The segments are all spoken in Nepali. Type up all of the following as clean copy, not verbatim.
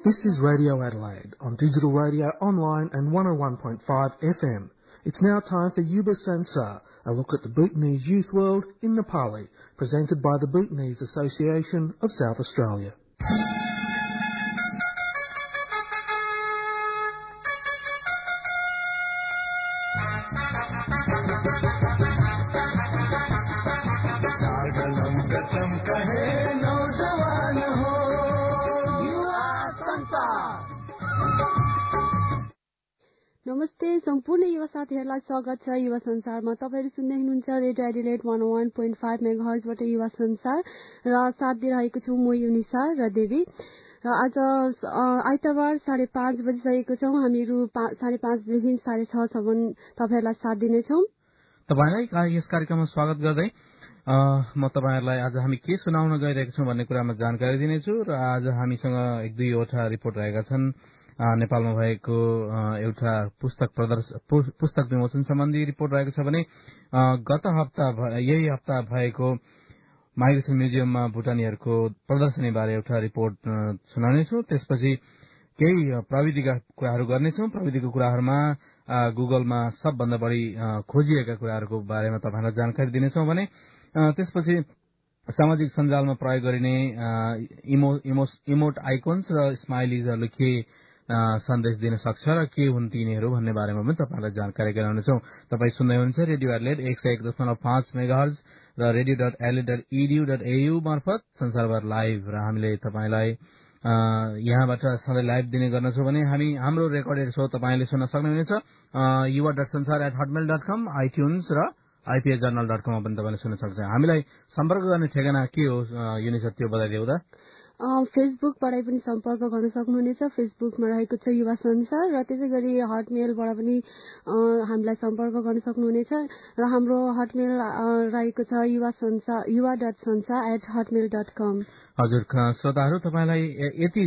This is Radio Adelaide on digital radio, online and 101.5 FM. It's now time for Yuba Sansar, a look at the Bhutanese youth world in Nepali, presented by the Bhutanese Association of South Australia. नमस्ते सम्पूर्ण युवा साथीहरूलाई स्वागत छ युवा संसारमा। तपाईहरु सुन्दै हुनुहुन्छ रेडियो एडिलेट 101.5 मेगाहर्जबाट युवा संसार र साथ दिइरहेको छु म युनिसा र देवी। र आज आइतबार 5:30 बजिसकेको छौं। हामीहरु 5:30 देखि 6:30 सम्म तपाईहरुलाई साथ दिनेछौं। तपाईलाई यस कार्यक्रममा स्वागत गर्दै म तपाईहरुलाई आज हामी के सुनाउन गइरहेका छौं भन्ने कुरामा जानकारी दिनेछु र आज हामीसँग एक दुईवटा रिपोर्ट रहेका छन्। नेपालमा भएको एउटा पुस्तक विमोचन सम्बन्धी रिपोर्ट रहेको छ भने यही हप्ता भएको माइग्रेसन म्युजियममा भुटानीहरूको प्रदर्शनी बारे एउटा रिपोर्ट सुनाउनेछु। त्यसपछि केही प्रविधिका कुराहरू गर्नेछौं। प्रविधिको कुराहरूमा गुगलमा सबभन्दा बढी खोजिएका कुराहरूको बारेमा तपाईहरुलाई जानकारी दिनेछौं भने त्यसपछि सामाजिक सञ्जालमा प्रयोग गरिने इमोट आइकोन्स र स्माइलिजहरूले के सन्देश दिन सक्छ र के हुन् तिनीहरू भन्ने बारेमा पनि तपाईहरुलाई जानकारी गराउनेछौं। तपाई सुन्दै हुनुहुन्छ रेडियो एडिलेट 101.5 मेगाहर्ज र radio.adelaide.edu.au मार्फत संसारभर लाइभ र हामीले तपाईलाई यहाँबाट सधैँ लाइभ दिने गर्नेछौं भने हाम्रो रेकर्डेड शो तपाईले सुन्न सक्नुहुनेछ yuva.sansar@hotmail.com, iTunes र ipsjournal.com मा पनि तपाईले सुन्न सक्नुहुन्छ। हामीलाई सम्पर्क गर्ने ठेगाना के हो युनिसा, त्यो बताइदिऊ त। फेसबुकबाट पनि सम्पर्क गर्न सक्नुहुनेछ। फेसबुकमा रहेको छ युवा संसार र त्यसैगरी हटमेलबाट पनि हामीलाई सम्पर्क गर्न सक्नुहुनेछ र हाम्रो हटमेल रहेको छ yuva.sansar@hotmail.com। हजुर श्रोताहरू, तपाईलाई यति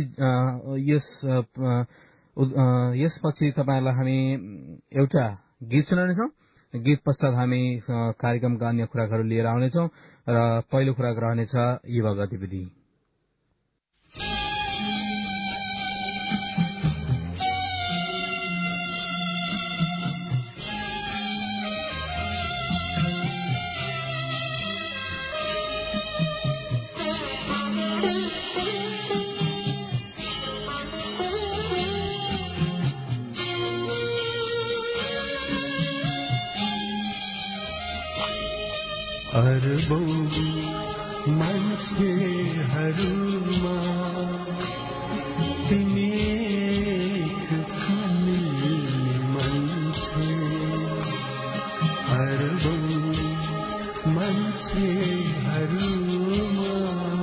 यसपछि तपाईहरुलाई हामी एउटा गीत सुनाउनेछौं। गीत पश्चात हामी कार्यक्रमका अन्य खुराकहरू लिएर आउनेछौं र पहिलो खुराक रहनेछ युवा गतिविधि। अरबौं मान्छेहरूमा तिमी एक मिल्ने मान्छे। अरबौं मान्छेहरूमा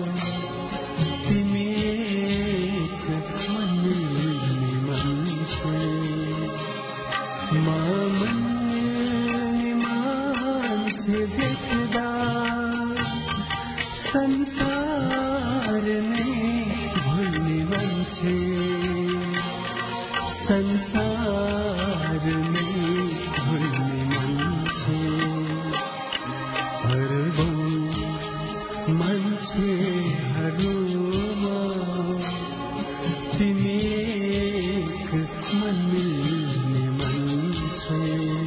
तिमी एक मिल्ने मान्छे। मामन्ने मान्छे देख्दा संसार नै भुल्ने मान्छे। संसार नै भुल्ने मान्छे। अरबौं मान्छेहरूमा तिमी एक मिल्ने मान्छे।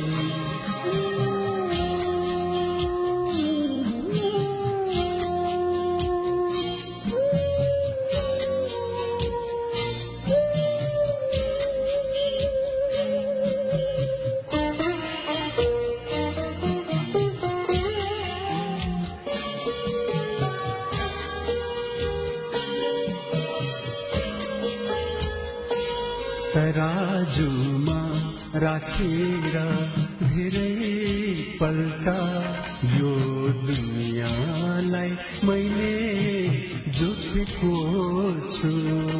तराजुमा राखेर धेरै पल्ट यो दुनियाँलाई मैले जोखेको छु।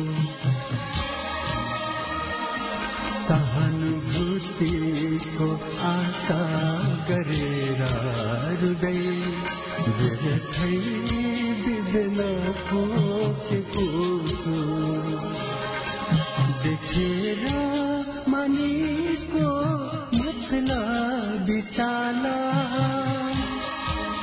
सहानुभूतिको आशा गरेर हृदय व्यथै बिब्न खोकेको छु। देखेर मानिसको मतलबी चाला,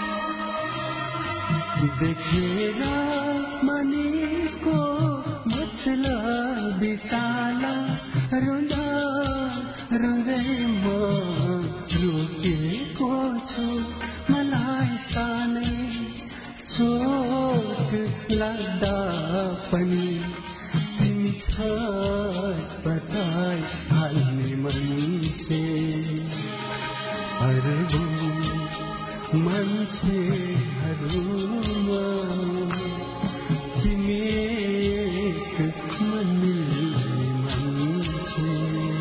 देखेर मानिसको बित्ला बिचाला रुँदा रुँदै म रोकेको छु मलाई सानै चोट लाग्दा पनि तिमी छटपटाई हाल्ने मान्छे अरबौं मान्छेहरूमा तिमी एक मिल्ने मान्छे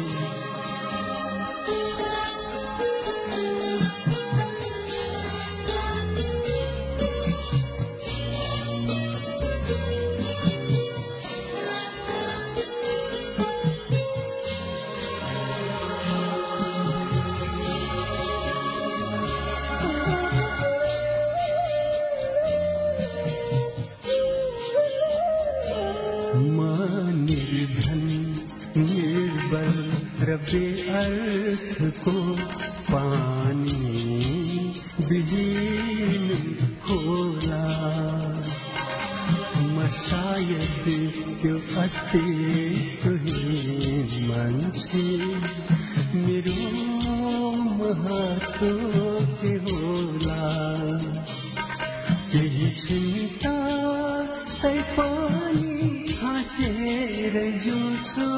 बेअर्थको पानी विहीन खोला म सायद त्यो अस्तित्वहीन मान्छे मेरो महत्व के होला केही चिन्ता तैपनि हाँसेर जिउँछु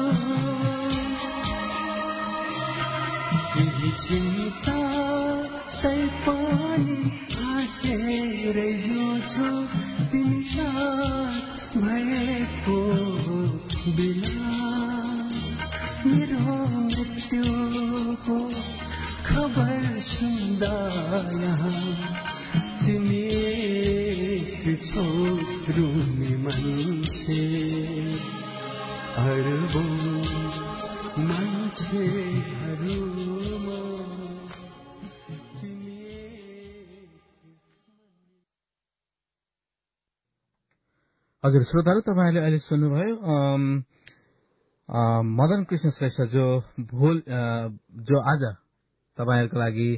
केही चिन्ता तैपनि हाँसेर जिउँछु तिमी साथ भएको बेला मेरो मृत्युको खबर सुन्दा यहाँ तिमी छौ रुने मान्छे अरबौं मान्छेहरूमा हजुर श्रोताहरू तपाईँहरूले अहिले सुन्नुभयो मदन कृष्ण श्रेष्ठ जो आज तपाईँहरूको लागि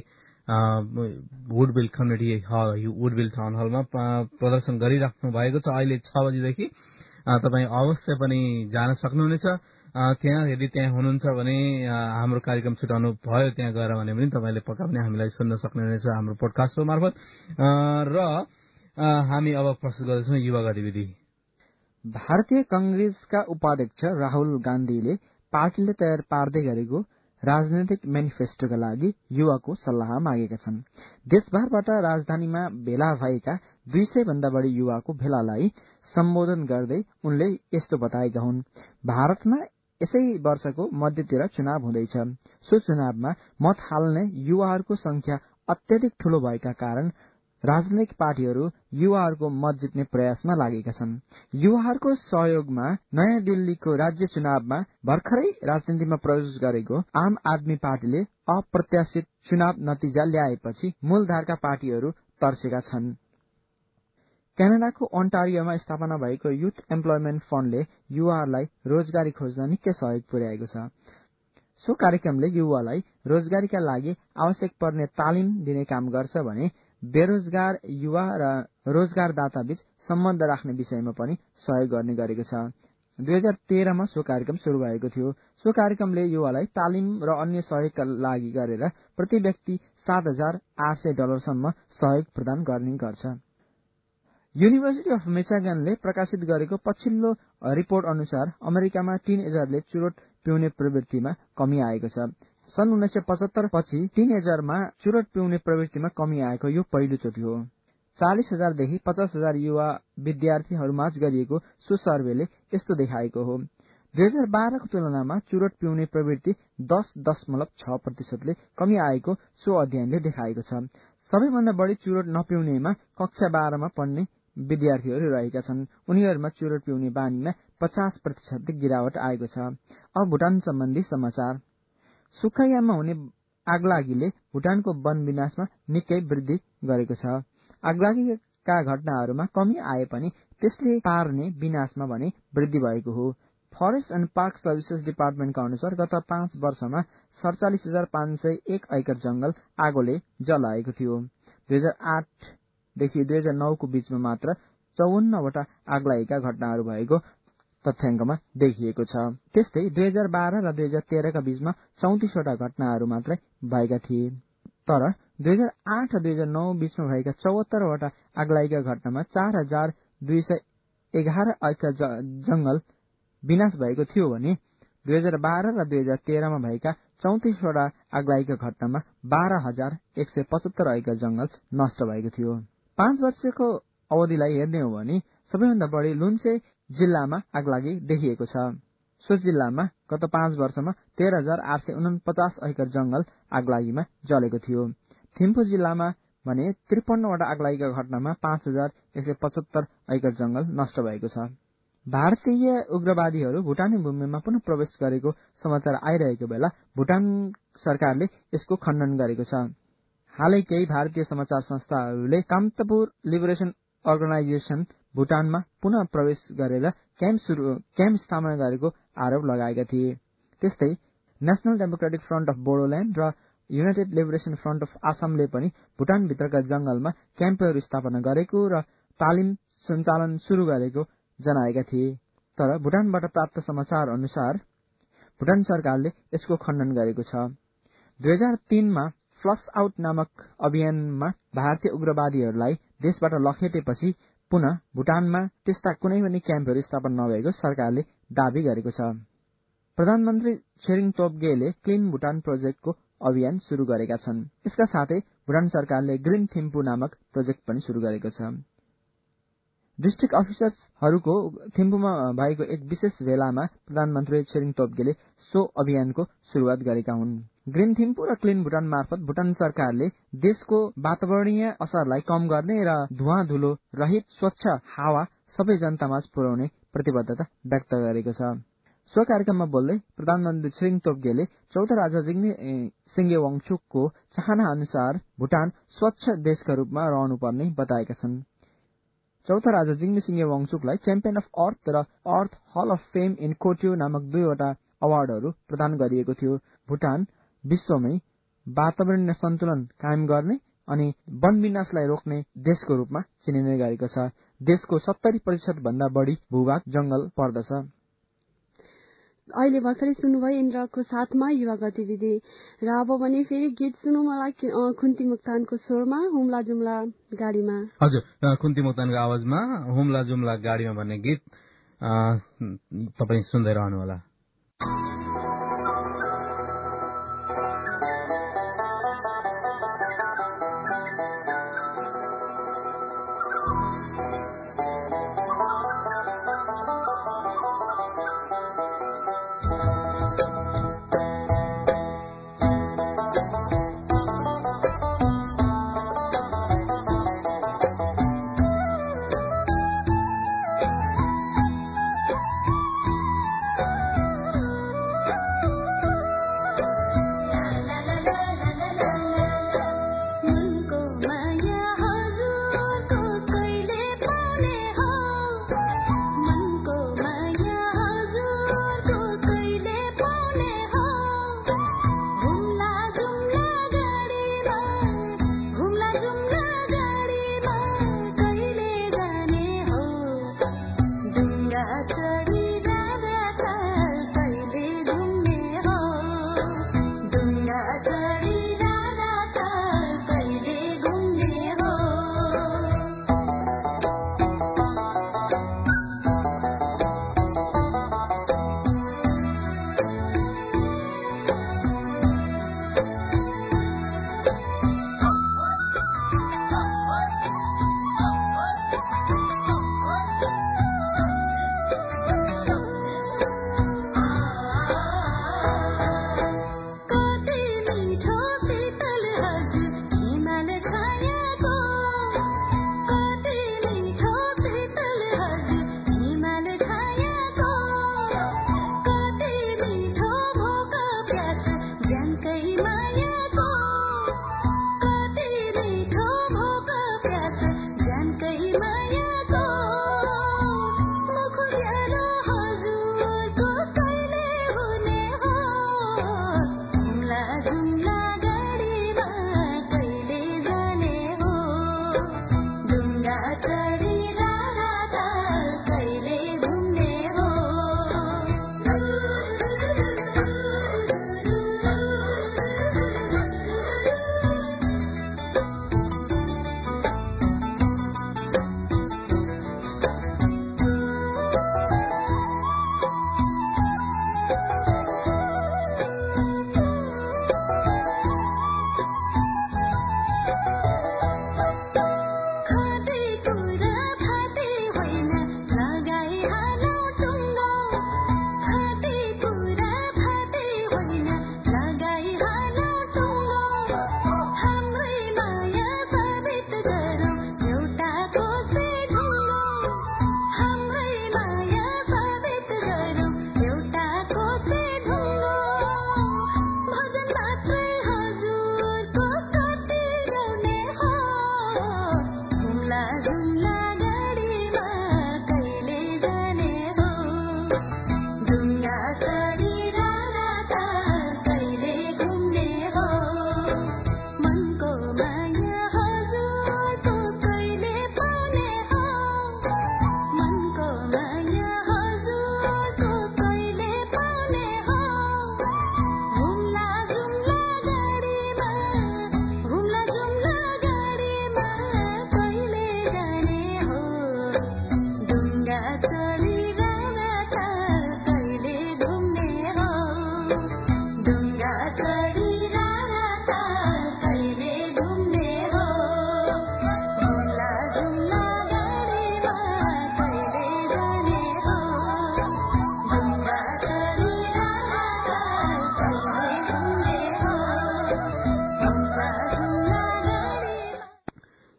वुडविल कम्युनिटी हल वुडविल टाउन हलमा प्रदर्शन गरिराख्नु भएको छ। अहिले 6 बजीदेखि तपाईँ अवश्य पनि जान सक्नुहुनेछ। त्यहाँ यदि त्यहाँ हुनुहुन्छ भने हाम्रो कार्यक्रम छुटाउनु भयो त्यहाँ गएर भने पनि तपाईँले पक्का पनि हामीलाई सुन्न सक्नुहुनेछ हाम्रो पोडकास्ट मार्फत। र हामी अब प्रस्तुत गर्दैछौँ युवा गतिविधि। भारतीय कांग्रेसका उपाध्यक्ष राहुल गान्धीले पार्टीले तयार पार्दै गरेको राजनैतिक मेनिफेस्टोका लागि युवाको सल्लाह मागेका छन्। देशभरबाट राजधानीमा भेला भएका 200 भन्दा बढी युवाको भेलालाई सम्बोधन गर्दै उनले यस्तो बताएका हुन्। भारतमा यसै वर्षको मध्यतिर चुनाव हुँदैछ। सो चुनावमा मत हाल्ने युवाहरूको संख्या अत्यधिक ठूलो भएका कारण राजनैतिक पार्टीहरू युवाहरूको मत जित्ने प्रयासमा लागेका छन्। युवाहरूको सहयोगमा नयाँ दिल्लीको राज्य चुनावमा भर्खरै राजनीतिमा प्रवेश गरेको आम आदमी पार्टीले अप्रत्याशित चुनाव नतिजा ल्याएपछि मूलधारका पार्टीहरू तर्सेका छन्। क्यानाडाको ओन्टारियोमा स्थापना भएको युथ एम्प्लोयमेन्ट फण्डले युवाहरूलाई रोजगारी खोज्न निकै सहयोग पुर्याएको छ। सो कार्यक्रमले युवालाई रोजगारीका लागि आवश्यक पर्ने तालिम दिने काम गर्छ भने बेरोजगार युवा र रोजगारदाता बीच सम्बन्ध राख्ने विषयमा पनि सहयोग गर्ने गरेको छ। 2013 मा सो कार्यक्रम शुरू भएको थियो। सो कार्यक्रमले युवालाई तालिम र अन्य सहयोगका लागि गरेर प्रति व्यक्ति $7,800 सम्म सहयोग प्रदान गर्ने गर्छ। युनिभर्सिटी अफ मिचिगनले प्रकाशित गरेको पछिल्लो रिपोर्ट अनुसार अमेरिकामा टिनएजरले चुरोट पिउने प्रवृत्तिमा कमी आएको छ। सन् 1975 पछि टिनएजरमा चुरोट पिउने प्रवृत्तिमा कमी आएको यो पहिलो चोटि हो। 40,000 देखि 50,000 युवा विद्यार्थीहरूमाझ गरिएको सो सर्वेले यस्तो देखाएको हो। 2012 को तुलनामा चुरोट पिउने प्रवृत्ति 10.6% कमी आएको सो अध्ययनले देखाएको छ। सबैभन्दा बढी चुरोट नपिउनेमा कक्षा 12 मा पढ्ने विद्यार्थीहरू रहेका छन्। उनीहरूमा चुरोट पिउने बानीमा 50% गिरावट आएको छ। अब भुटान सम्बन्धी समाचार। सुखैयामा हुने आगलागीले भुटानको वन विनाशमा निकै वृद्धि गरेको छ। आगलागीका घटनाहरूमा कमी आए पनि त्यसले पार्ने विनाशमा भने वृद्धि भएको हो। फरेस्ट एन्ड पार्क सर्भिसेस डिपार्टमेन्टका अनुसार गत 5 वर्षमा 47,501 एकड़ जंगल आगोले जलाएको थियो। 2008 देखि 2009 को बीचमा मात्र 54 वटा आगलागीका घटनाहरू भएको तथ्याङ्कमा देखिएको छ। त्यस्तै 2012 र 2013 का बीचमा 34 वटा घटनाहरू मात्रै भएका थिए। तर 2008 र 2009 बीचमा भएका 74 वटा आगलागीका घटनामा 4211 ऐका जंगल विनाश भएको थियो भने 2012 र 2013 मा भएका 34 वटा आगलागीका घटनामा 12175 ऐका जंगल नष्ट भएको थियो। 5 वर्षको अवधिलाई हेर्ने हो भने सबैभन्दा बढी लुन्चे जिल्लामा आगलागी देखिएको छ। सो जिल्लामा गत 5 वर्षमा 13849 ऐकर जंगल आगलागीमा जलेको थियो। थिम्पू जिल्लामा भने 53 वटा आगलागीका घटनामा 5175 ऐकर जंगल नष्ट भएको छ। भारतीय उग्रवादीहरू भुटानी भूमिमा पुनः प्रवेश गरेको समाचार आइरहेको बेला भुटान सरकारले यसको खण्डन गरेको छ। हालै केही भारतीय समाचार संस्थाहरूले कामतपुर लिबरेसन अर्गनाइजेसन भुटानमा पुनः प्रवेश गरेर क्याम्प स्थापना गरेको आरोप लगाएका थिए। त्यस्तै national democratic front of Bodoland र युनाइटेड लिबरेसन फ्रन्ट अफ आसामले पनि भुटानभित्रका जंगलमा क्याम्पहरू स्थापना गरेको र तालिम सञ्चालन शुरू गरेको जनाएका थिए। तर भुटानबाट प्राप्त समाचार अनुसार भुटान सरकारले यसको खण्डन गरेको छ। 2003 मा फ्लस आउट नामक अभियानमा भारतीय उग्रवादीहरूलाई देशबाट लखेटेपछि पुनः भुटानमा त्यस्ता कुनै पनि क्याम्पहरू स्थापना नभएको सरकारले दावी गरेको छ। प्रधानमन्त्री छेरिङ तोब्गेले क्लिन भुटान प्रोजेक्टको अभियान शुरू गरेका छन्। यसका साथै भुटान सरकारले ग्रीन थिम्पू नामक प्रोजेक्ट पनि शुरू गरेको छ। डिस्ट्रिक्ट अफिसर्सहरूको थिम्पूमा भएको एक विशेष भेलामा प्रधानमन्त्री छेरिङ तोब्गेले सो अभियानको शुरूआत गरेका हुन्। ग्रीन थिम्पू र क्लिन भुटान मार्फत भुटान सरकारले देशको वातावरणीय असरलाई कम गर्ने र धुवा धुलो रहित स्वच्छ हावा सबै जनतामाझ पुर्याउने प्रतिबद्धता व्यक्त गरेको छ। सो कार्यक्रममा बोल्दै प्रधानमन्त्री छेरिङ तोब्गेले चौथा राजा जिग्मे सिंगे वाङचुकको चाहना अनुसार भुटान स्वच्छ देशका रूपमा रहनुपर्ने बताएका छन्। चौथा राजा जिग्मे सिंगे वाङचुकलाई च्याम्पियन अफ अर्थ र earth hall of fame in Kyoto नामक 2 वटा अवार्डहरू प्रदान गरिएको थियो। भुटान विश्वमै वातावरणीय सन्तुलन कायम गर्ने अनि वन विनाशलाई रोक्ने देशको रूपमा चिनिने गरेको छ। देशको 70% भन्दा बढी भूभाग जंगल पर्दछ। अहिले भर्खरै सुन्नुभयो इन्द्रको साथमा युवा गतिविधि र अब भने फेरि गीत सुनौ मलाई खुन्ती मुक्तानको स्वरमा हुम्ला जुम्ला गाडीमा। हजुर, खुन्ती मुक्तानको आवाजमा हुम्ला जुम्ला गाडीमा भन्ने गीत तपाईँ सुन्दै रहनुहोला।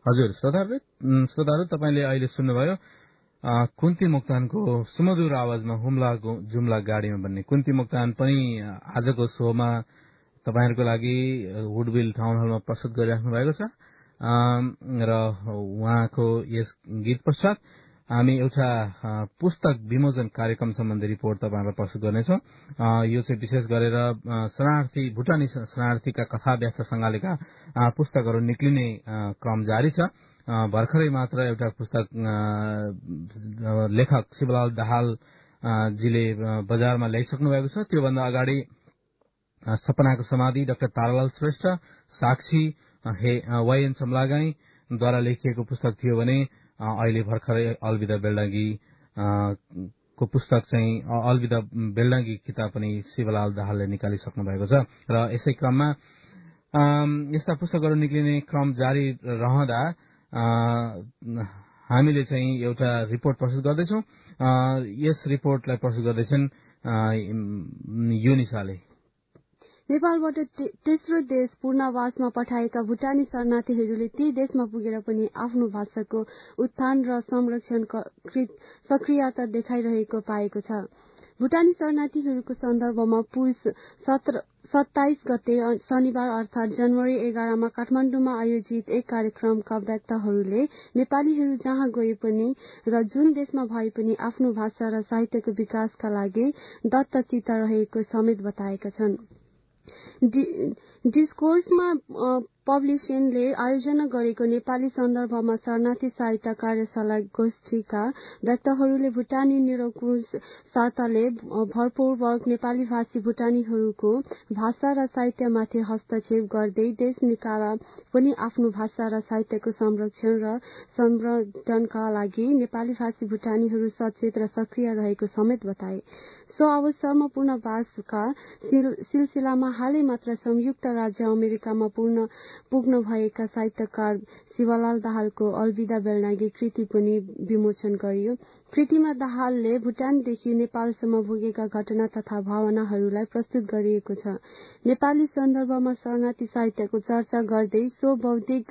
हजुर श्रोताहरू तपाईले अहिले सुन्नुभयो कुन्ती मोक्तानको सुमधुर आवाजमा हुम्लाको जुम्ला गाडीमा भन्ने कुन्ती मोक्तान पनि आजको शोमा तपाईहरुको लागि वुडविल टाउन हलमा प्रस्तुत गरिराख्नु भएको छ र उहाँको यस गीत पश्चात हामी एउटा पुस्तक विमोचन कार्यक्रम सम्बन्धी रिपोर्ट तपाईहरुलाई प्रस्तुत गर्नेछौं। यो चाहिँ विशेष गरेर भुटानी शरणार्थीका कथा व्याख्या संगालेका पुस्तकहरू निक्लिने क्रम जारी छ। भर्खरै मात्र एउटा पुस्तक लेखक शिवलाल दाहाल जीले बजारमा ल्याइसक्नु भएको छ। त्योभन्दा अगाडि सपनाको समाधि डाक्टर तारालाल श्रेष्ठ, साक्षी वाइएन चम्लागाईद्वारा लेखिएको पुस्तक थियो भने अहिले भर्खरै अलविदा बेल्डाङ्गी को पुस्तक चाहिँ अलविदा बेल्डाङ्गी किताब पनि शिवलाल दाहालले निकालिसक्नु भएको छ र यसै क्रममा यस्ता पुस्तकहरू निक्लिने क्रम जारी रहँदा हामीले चाहिँ एउटा रिपोर्ट प्रस्तुत गर्दैछौं। यस रिपोर्टलाई प्रस्तुत गर्दैछन् युनिसाले। नेपालबाट तेस्रो देश पूर्णवासमा पठाएका भुटानी शरणार्थीहरूले ती देशमा पुगेर पनि आफ्नो भाषाको उत्थान र संरक्षण सक्रियता देखाइरहेको पाएको छ। भुटानी शरणार्थीहरूको सन्दर्भमा पुस 27 गते शनिबार अर्थात जनवरी 11 मा काठमाडौँमा आयोजित एक कार्यक्रमका वक्ताहरूले नेपालीहरू जहाँ गए पनि र जुन देशमा भए पनि आफ्नो भाषा र साहित्यको विकासका लागि दत्तचित्त रहेको समेत बताएका छन्। डिस्कोर्समा पब्लिसेनले आयोजना गरेको नेपाली सन्दर्भमा शरणार्थी साहित्य कार्यशाला गोष्ठीका वक्ताहरूले भुटानी निरङ्कुश साताले भरपूर्वक नेपाली भाषी भुटानीहरूको भाषा र साहित्यमाथि हस्तक्षेप गर्दै देश निकाला पनि आफ्नो भाषा र साहित्यको संरक्षण र संवर्धनका लागि नेपाली भाषी भुटानीहरू सचेत र सक्रिय रहेको समेत बताए। सो अवसरमा पूर्णवासका सिलसिलामा हालै मात्र संयुक्त राज्य अमेरिकामा पुग्न भएका साहित्यकार शिवलाल दाहालको अलविदा बेल्डाङ्गी कृति पनि विमोचन गरियो। कृतिमा दाहालले भुटानदेखि नेपालसम्म पुगेका घटना तथा भावनाहरूलाई प्रस्तुत गरिएको छ। नेपाली सन्दर्भमा शरणार्थी साहित्यको चर्चा गर्दै सो बौद्धिक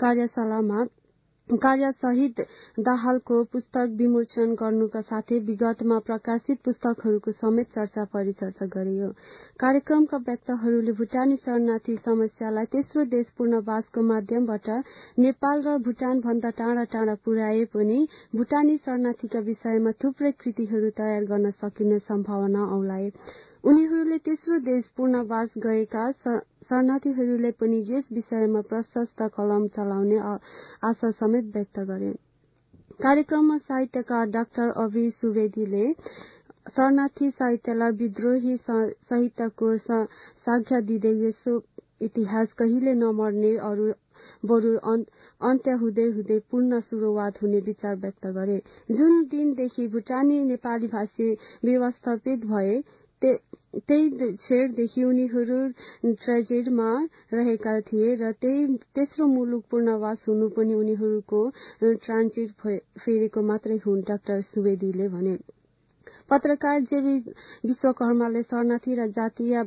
कार्यसहित दाहालको पुस्तक विमोचन गर्नुका साथै विगतमा प्रकाशित पुस्तकहरूको समेत चर्चा परिचर्चा गरियो। कार्यक्रमका वक्ताहरूले भुटानी शरणार्थी समस्यालाई तेस्रो देश पूर्णवासको माध्यमबाट नेपाल र भुटान भन्दा टाढा टाढा पुर्याए पनि भुटानी शरणार्थीका विषयमा थुप्रै कृतिहरू तयार गर्न सकिने सम्भावना औलाए। उनीहरूले तेस्रो देश पूर्णवास गएका शरणार्थीहरूले पनि यस विषयमा प्रशस्त कलम चलाउने आशा समेत व्यक्त गरे। कार्यक्रममा साहित्यकार डाक्टर अभि सुवेदीले शरणार्थी साहित्यलाई विद्रोही साहित्यको साक्ष्य दिँदै यसो इतिहास कहिले नमर्ने बरु अन्त्य हुँदै हुँदै पुनः सुरुवात हुने विचार व्यक्त गरे। जुन दिनदेखि भुटानी नेपाली भाषी व्यवस्थापित भए त्यही छेडदेखि उनीहरू ट्रेजेडमा रहेका थिए र तेस्रो मुलुक पूर्णवास हुनु पनि उनीहरूको ट्रान्जिट फेरेको मात्रै हुन्, डाक्टर सुवेदीले भने। पत्रकार जेबी विश्वकर्माले शरणार्थी र जातीय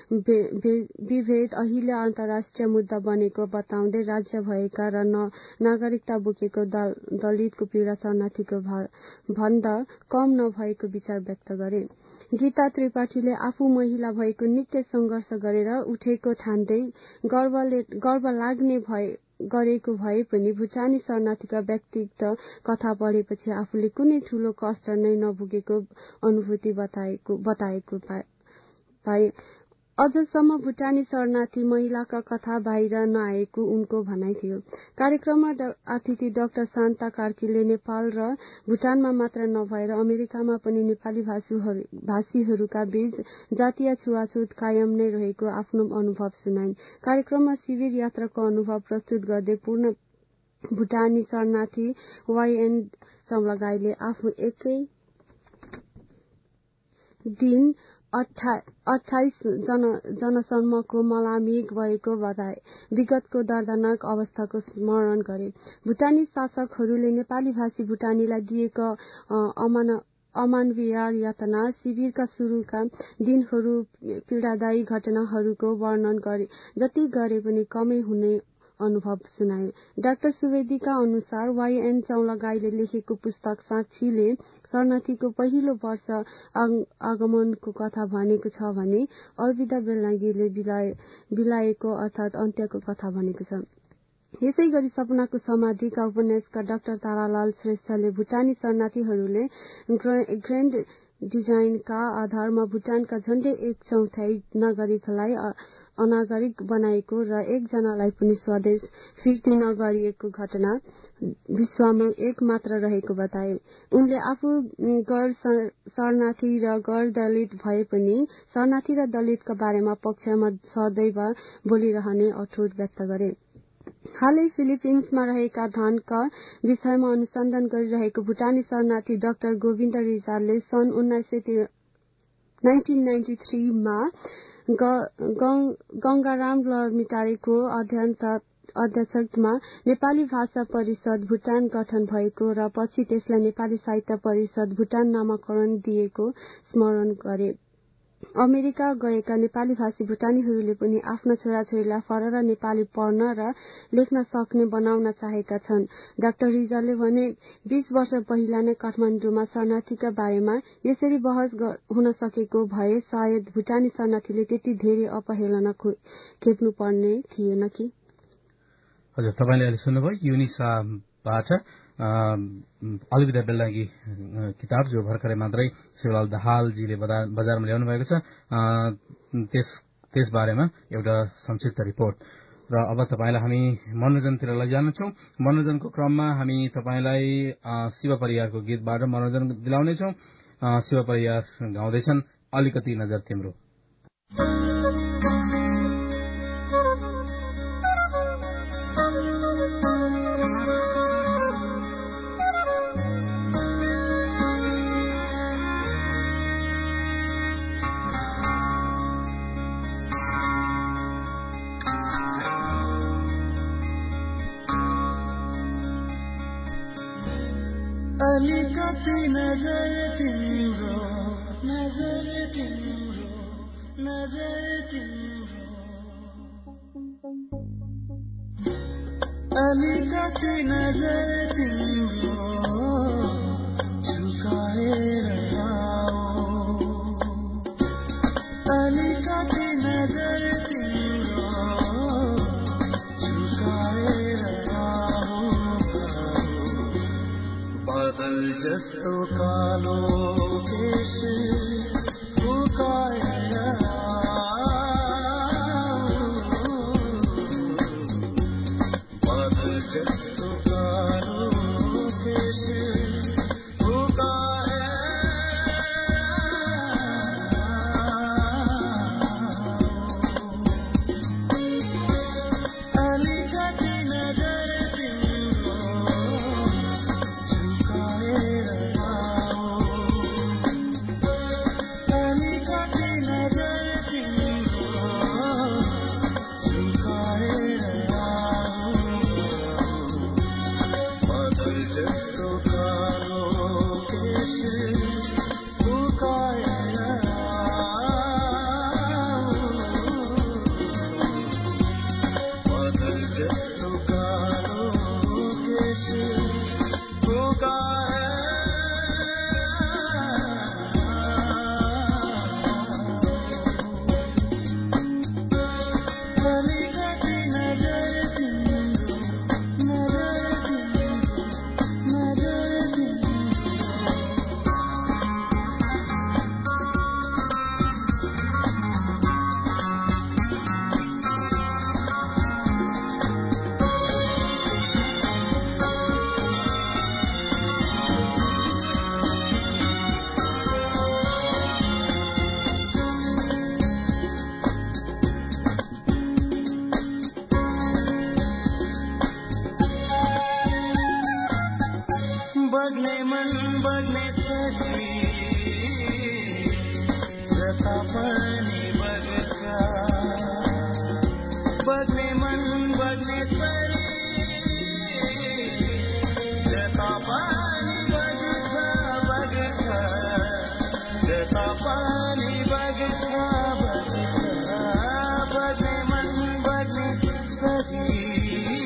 विभेद अहिले अन्तर्राष्ट्रिय मुद्दा बनेको बताउँदै राज्य भएका र नागरिकता बोकेको दलितको पीडा शरणार्थीको भन्दा कम नभएको विचार व्यक्त गरे। गीता त्रिपाठीले आफू महिला भएको निकै संघर्ष गरेर उठेको ठान्दै गर्व लाग्ने गरेको भए पनि भुटानी शरणार्थीका व्यक्तिगत कथा पढेपछि आफूले कुनै ठूलो कष्ट नै नभोगेको अनुभूति बताएको पाए। अझसम्म भुटानी शरणार्थी महिलाका कथा बाहिर नआएको उनको भनाइ थियो। कार्यक्रममा अतिथि डाक्टर शान्ता कार्कीले नेपाल र भुटानमा मात्र नभएर अमेरिकामा पनि नेपाली भाषीहरूका बीच जातीय छुवाछुत कायम नै रहेको आफ्नो अनुभव सुनाइन्। कार्यक्रममा शिविर यात्राको अनुभव प्रस्तुत गर्दै पूर्ण भुटानी शरणार्थी वाइएन चम्लागाईले आफू एकै दिन 28 जनसम्मको मलामिग भएको बताए। विगतको दर्दनाक अवस्थाको स्मरण गरे। भुटानी शासकहरूले नेपाली भाषी भुटानीलाई दिएको अमानवीय यातना, शिविरका सुरुका दिनहरू, पीडादायी घटनाहरूको वर्णन गरे। जति गरे पनि कमै हुने अनुभव सुनाए। डाक्टर सुवेदीका अनुसार वाईएन चौलागाईले लेखेको पुस्तक साक्षीले शरणार्थीको पहिलो वर्ष आगमनको कथा भनेको छ भने अलविदा बेलाङ्गीले बिलाएको अर्थात् अन्त्यको कथा भनेको छ। यसै गरी सपनाको समाधिका उपन्यासकार डाक्टर तारालाल श्रेष्ठले भुटानी शरणार्थीहरूले ग्रान्ड डिजाइनका आधारमा भुटानका झण्डै 1/4 नागरिकलाई अनागरिक बनाएको र एकजनालाई पनि स्वदेश फिर्ती नगरिएको घटना विश्वमा एक मात्र रहेको बताए। उनले आफू गैर शरणार्थी र गैर दलित भए पनि शरणार्थी र दलितका बारेमा पक्षमा सदैव बोलिरहने अठोट व्यक्त गरे। हालै फिलिपिन्समा रहेका धानका विषयमा अनुसन्धान गरिरहेको भुटानी शरणार्थी डाक्टर गोविन्द रिजालले सन् 1993 मा गंगाराम लर्मिटारेको अध्यक्षतामा नेपाली भाषा परिषद भुटान गठन भएको र पछि त्यसलाई नेपाली साहित्य परिषद भुटान नामाकरण दिएको स्मरण गरे। अमेरिका गएका नेपाली भाषी भुटानीहरूले पनि आफ्ना छोराछोरीलाई फरर नेपाली पढ्न र लेख्न सक्ने बनाउन चाहेका छन्। डाक्टर रिजालले भने 20 वर्ष पहिला नै काठमाडौँमा शरणार्थीका बारेमा यसरी बहस हुन सकेको भए सायद भुटानी शरणार्थीले त्यति धेरै अपहेलना खेप्नु पर्ने थिएन कि। हजुर, तपाईले अहिले सुन्नुभयो युनिसाबाट अलविदा बेलाङ्गी किताब जो भर्खरै मात्रै शिवलाल दाहालजीले बजारमा ल्याउनु भएको छ, त्यस बारेमा एउटा संक्षिप्त रिपोर्ट। र अब तपाईलाई हामी मनोरञ्जनतिर लैजानेछौँ। मनोरञ्जनको क्रममा हामी तपाईलाई शिव परियारको गीतबाट मनोरञ्जन दिलाउनेछौँ। शिव परियार गाउँदैछन् अलिकति नजर तिम्रो। अलिकति नजर तिम्रो, नजर तिम्रो, नजर तिम्रो, अलिकति नजर तिम्रो झुकाएर आओ, अलिकति नजर तिम्रो झुकाएर आओ, बादल जस्तो कालो केश फुकाएर बादल जस्तो कालो केश फुकाएर अलिकति नजर तिम्रो बग्ने मन बग्ने सरी जता पनि बग्छ, बग्ने मन बग्ने सरी जता पनि बग्छ, बग्छ जता पनि बग्छ, बग्छ बग्ने मन बग्ने सरी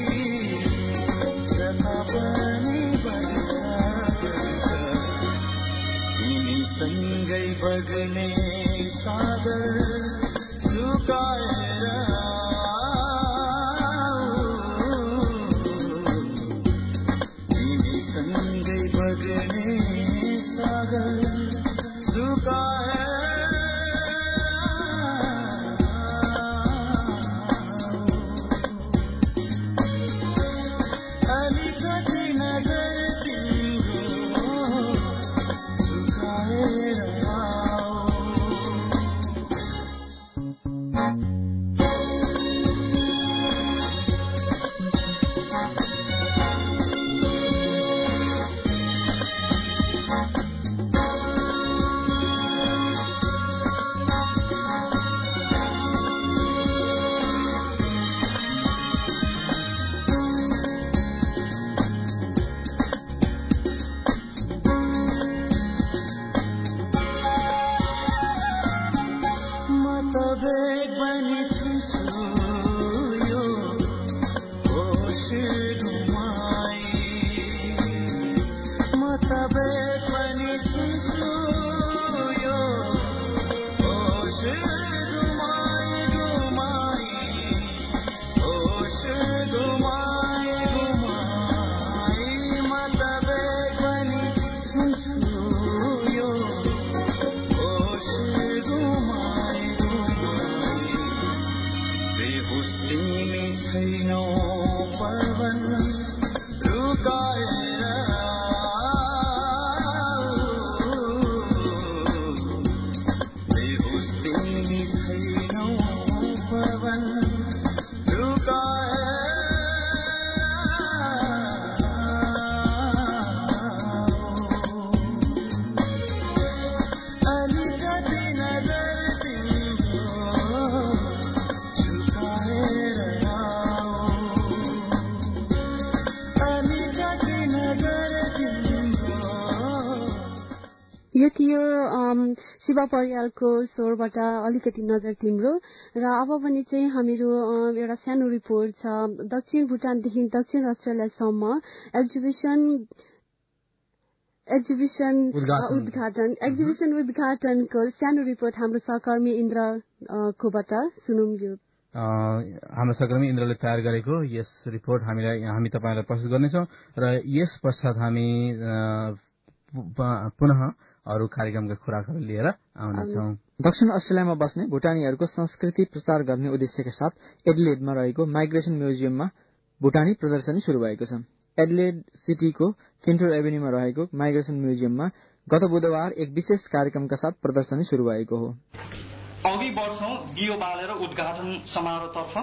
यो थियो शिवा परियालको स्वरबाट अलिकति नजर तिम्रो। र अब भने चाहिँ हामीहरू एउटा सानो रिपोर्ट छ। दक्षिण भुटानदेखि दक्षिण अस्ट्रेलियासम्म एक्जिबिसन उद्घाटनको सानो रिपोर्ट हाम्रो सहकर्मी इन्द्रकोबाट सुनौं। यो हाम्रो सहकर्मी इन्द्रले तयार गरेको यस रिपोर्ट हामी तपाईलाई प्रस्तुत गर्नेछौं र यस पश्चात हामी पुनः अरू कार्यक्रमका खुराकहरू लिएर आउनेछौं। दक्षिण अस्ट्रेलियामा बस्ने भुटानीहरूको संस्कृति प्रचार गर्ने उद्देश्यका साथ एडिलेडमा रहेको माइग्रेसन म्युजियममा भुटानी प्रदर्शनी शुरू भएको छ। एडिलेड सिटीको किन्टोर एभेन्यूमा रहेको माइग्रेसन म्युजियममा गत बुधबार एक विशेष कार्यक्रमका साथ प्रदर्शनी शुरू भएको हो। अघि बढ्छौं दियो बालेर उद्घाटन समारोहतर्फ।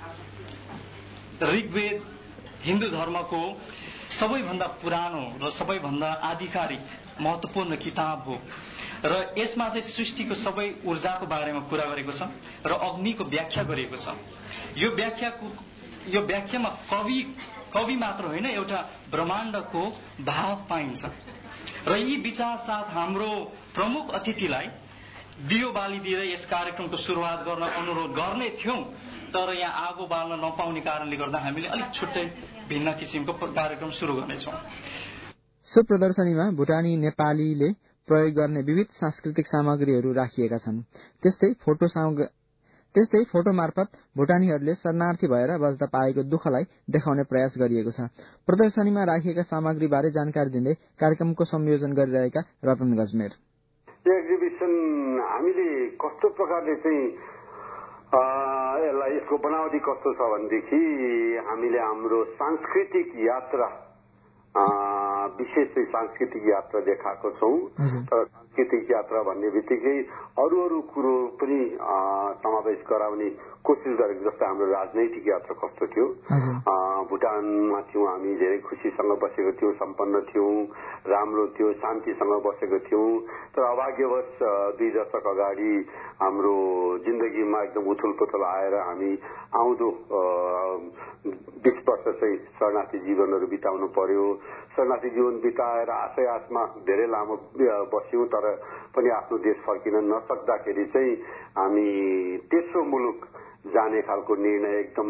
ऋग्वेद हिन्दू धर्मको सबैभन्दा पुरानो र सबैभन्दा आधिकारिक महत्वपूर्ण किताब हो र यसमा चाहिँ सृष्टिको सबै ऊर्जाको बारेमा कुरा गरेको छ र अग्निको व्याख्या गरिएको छ। यो व्याख्यामा कवि मात्र होइन, एउटा ब्रह्माण्डको भाव पाइन्छ। र यी विचार साथ हाम्रो प्रमुख अतिथिलाई दियो बाली दिएर यस कार्यक्रमको सुरुवात गर्न अनुरोध गर्ने थियौं, तर यहाँ आगो बाल्न नपाउने कारणले गर्दा हामीले अलिक छुट्टै भिन्न किसिमको कार्यक्रम सुरु गर्नेछौं। सो प्रदर्शनीमा भुटानी नेपालीले प्रयोग गर्ने विविध सांस्कृतिक सामग्रीहरू राखिएका छन्। त्यस्तै फोटो मार्फत भुटानीहरूले शरणार्थी भएर बस्दा पाएको दुःखलाई देखाउने प्रयास गरिएको छ। प्रदर्शनीमा राखिएका सामग्री बारे जानकारी दिँदै कार्यक्रमको संयोजन गरिरहेका रतन गजमेर, यो एक्जिबिसन हामीले कस्तो प्रकारले चाहिँ यसको बनावटी कस्तो छ भनेदेखि हामीले हाम्रो सांस्कृतिक यात्रा विशेष चाहिँ सांस्कृतिक यात्रा देखाएको छौं। तर सांस्कृतिक यात्रा भन्ने बित्तिकै अरू कुरो पनि समावेश गराउने कोसिस गरेको, जस्तो हाम्रो राजनैतिक यात्रा कस्तो थियो। भुटानमा थियौं हामी, धेरै खुशीसँग बसेको थियौं, सम्पन्न थियौं, राम्रो थियो, शान्तिसँग बसेको थियौं। तर अभाग्यवश 2 दशक अगाडि हाम्रो जिन्दगीमा एकदम उथलपुथल आएर हामी आउँदो 20 वर्ष चाहिँ शरणार्थी जीवनहरू बिताउनु पर्यो। शरणार्थी जीवन बिताएर आशमा धेरै लामो बस्यौं, तर पनि आफ्नो देश फर्किन नसक्दाखेरि चाहिँ हामी तेस्रो मुलुक जाने खालको निर्णय एकदम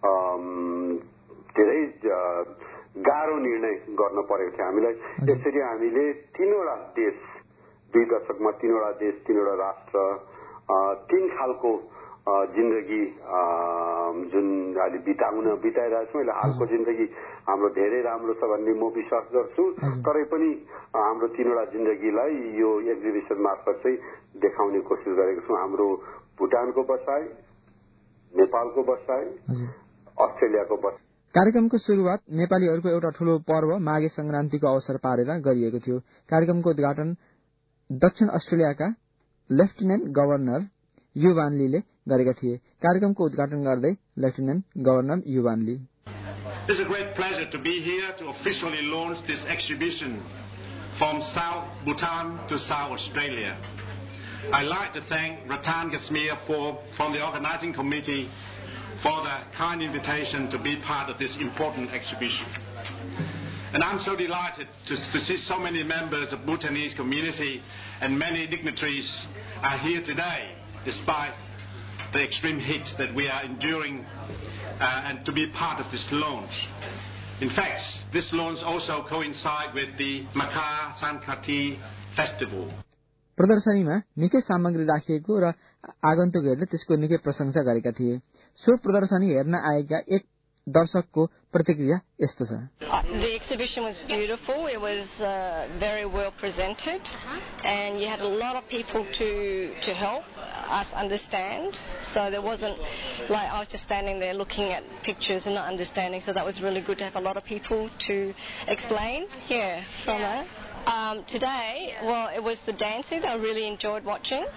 धेरै गाह्रो निर्णय गर्न परेको थियो हामीलाई। त्यसरी हामीले 3वटा देश, 2 दशकमा 3वटा देश, 3वटा राष्ट्र तीन खालको जिन्दगी जुन अहिले बिताइरहेको छौँ। अहिले हालको जिन्दगी हाम्रो धेरै राम्रो छ भन्ने म विश्वास गर्छु। तरै पनि हाम्रो तीनवटा जिन्दगीलाई यो एक्जिबिसन मार्फत चाहिँ देखाउने कोसिस गरेको छौँ। हाम्रो भुटानको बसाई, नेपालको बसाई, अस्ट्रेलियाको बसाई। कार्यक्रमको सुरुवात नेपालीहरूको एउटा ठूलो पर्व माघे संक्रान्तिको अवसर पारेर गरिएको थियो। कार्यक्रमको उद्घाटन दक्षिण अस्ट्रेलियाका लेफ्टिनेन्ट गभर्नर यू वानलीले गरेका थिए। कार्यक्रमको उद्घाटन गर्दै लेफ्टिनेन्ट गभर्नर यू वानली, It's a great pleasure to be here to officially launch this exhibition from South Bhutan to South Australia. I'd like to thank Rattan Kashmir from the organising committee for the kind invitation to be part of this important exhibition. And I'm so delighted to see so many members of Bhutanese community and many dignitaries are here today, despite the extreme heat that we are enduring, and to be part of this launch. In fact, this launch also coincides with the Makar Sankranti festival. प्रदर्शनीमा निकै सामग्री राखिएको र आगन्तुकहरूले त्यसको निकै प्रशंसा गरेका थिए। सो प्रदर्शनी हेर्न आएका एक दर्शकको प्रतिक्रिया यस्तो छ। The exhibition was beautiful. It was very well presented, and you had a lot of people to help us understand. So there wasn't like I was just standing there looking at pictures and not understanding. So that was really good to have a lot of people to explain. From that. Today, well, it was the dancing that I really enjoyed watching.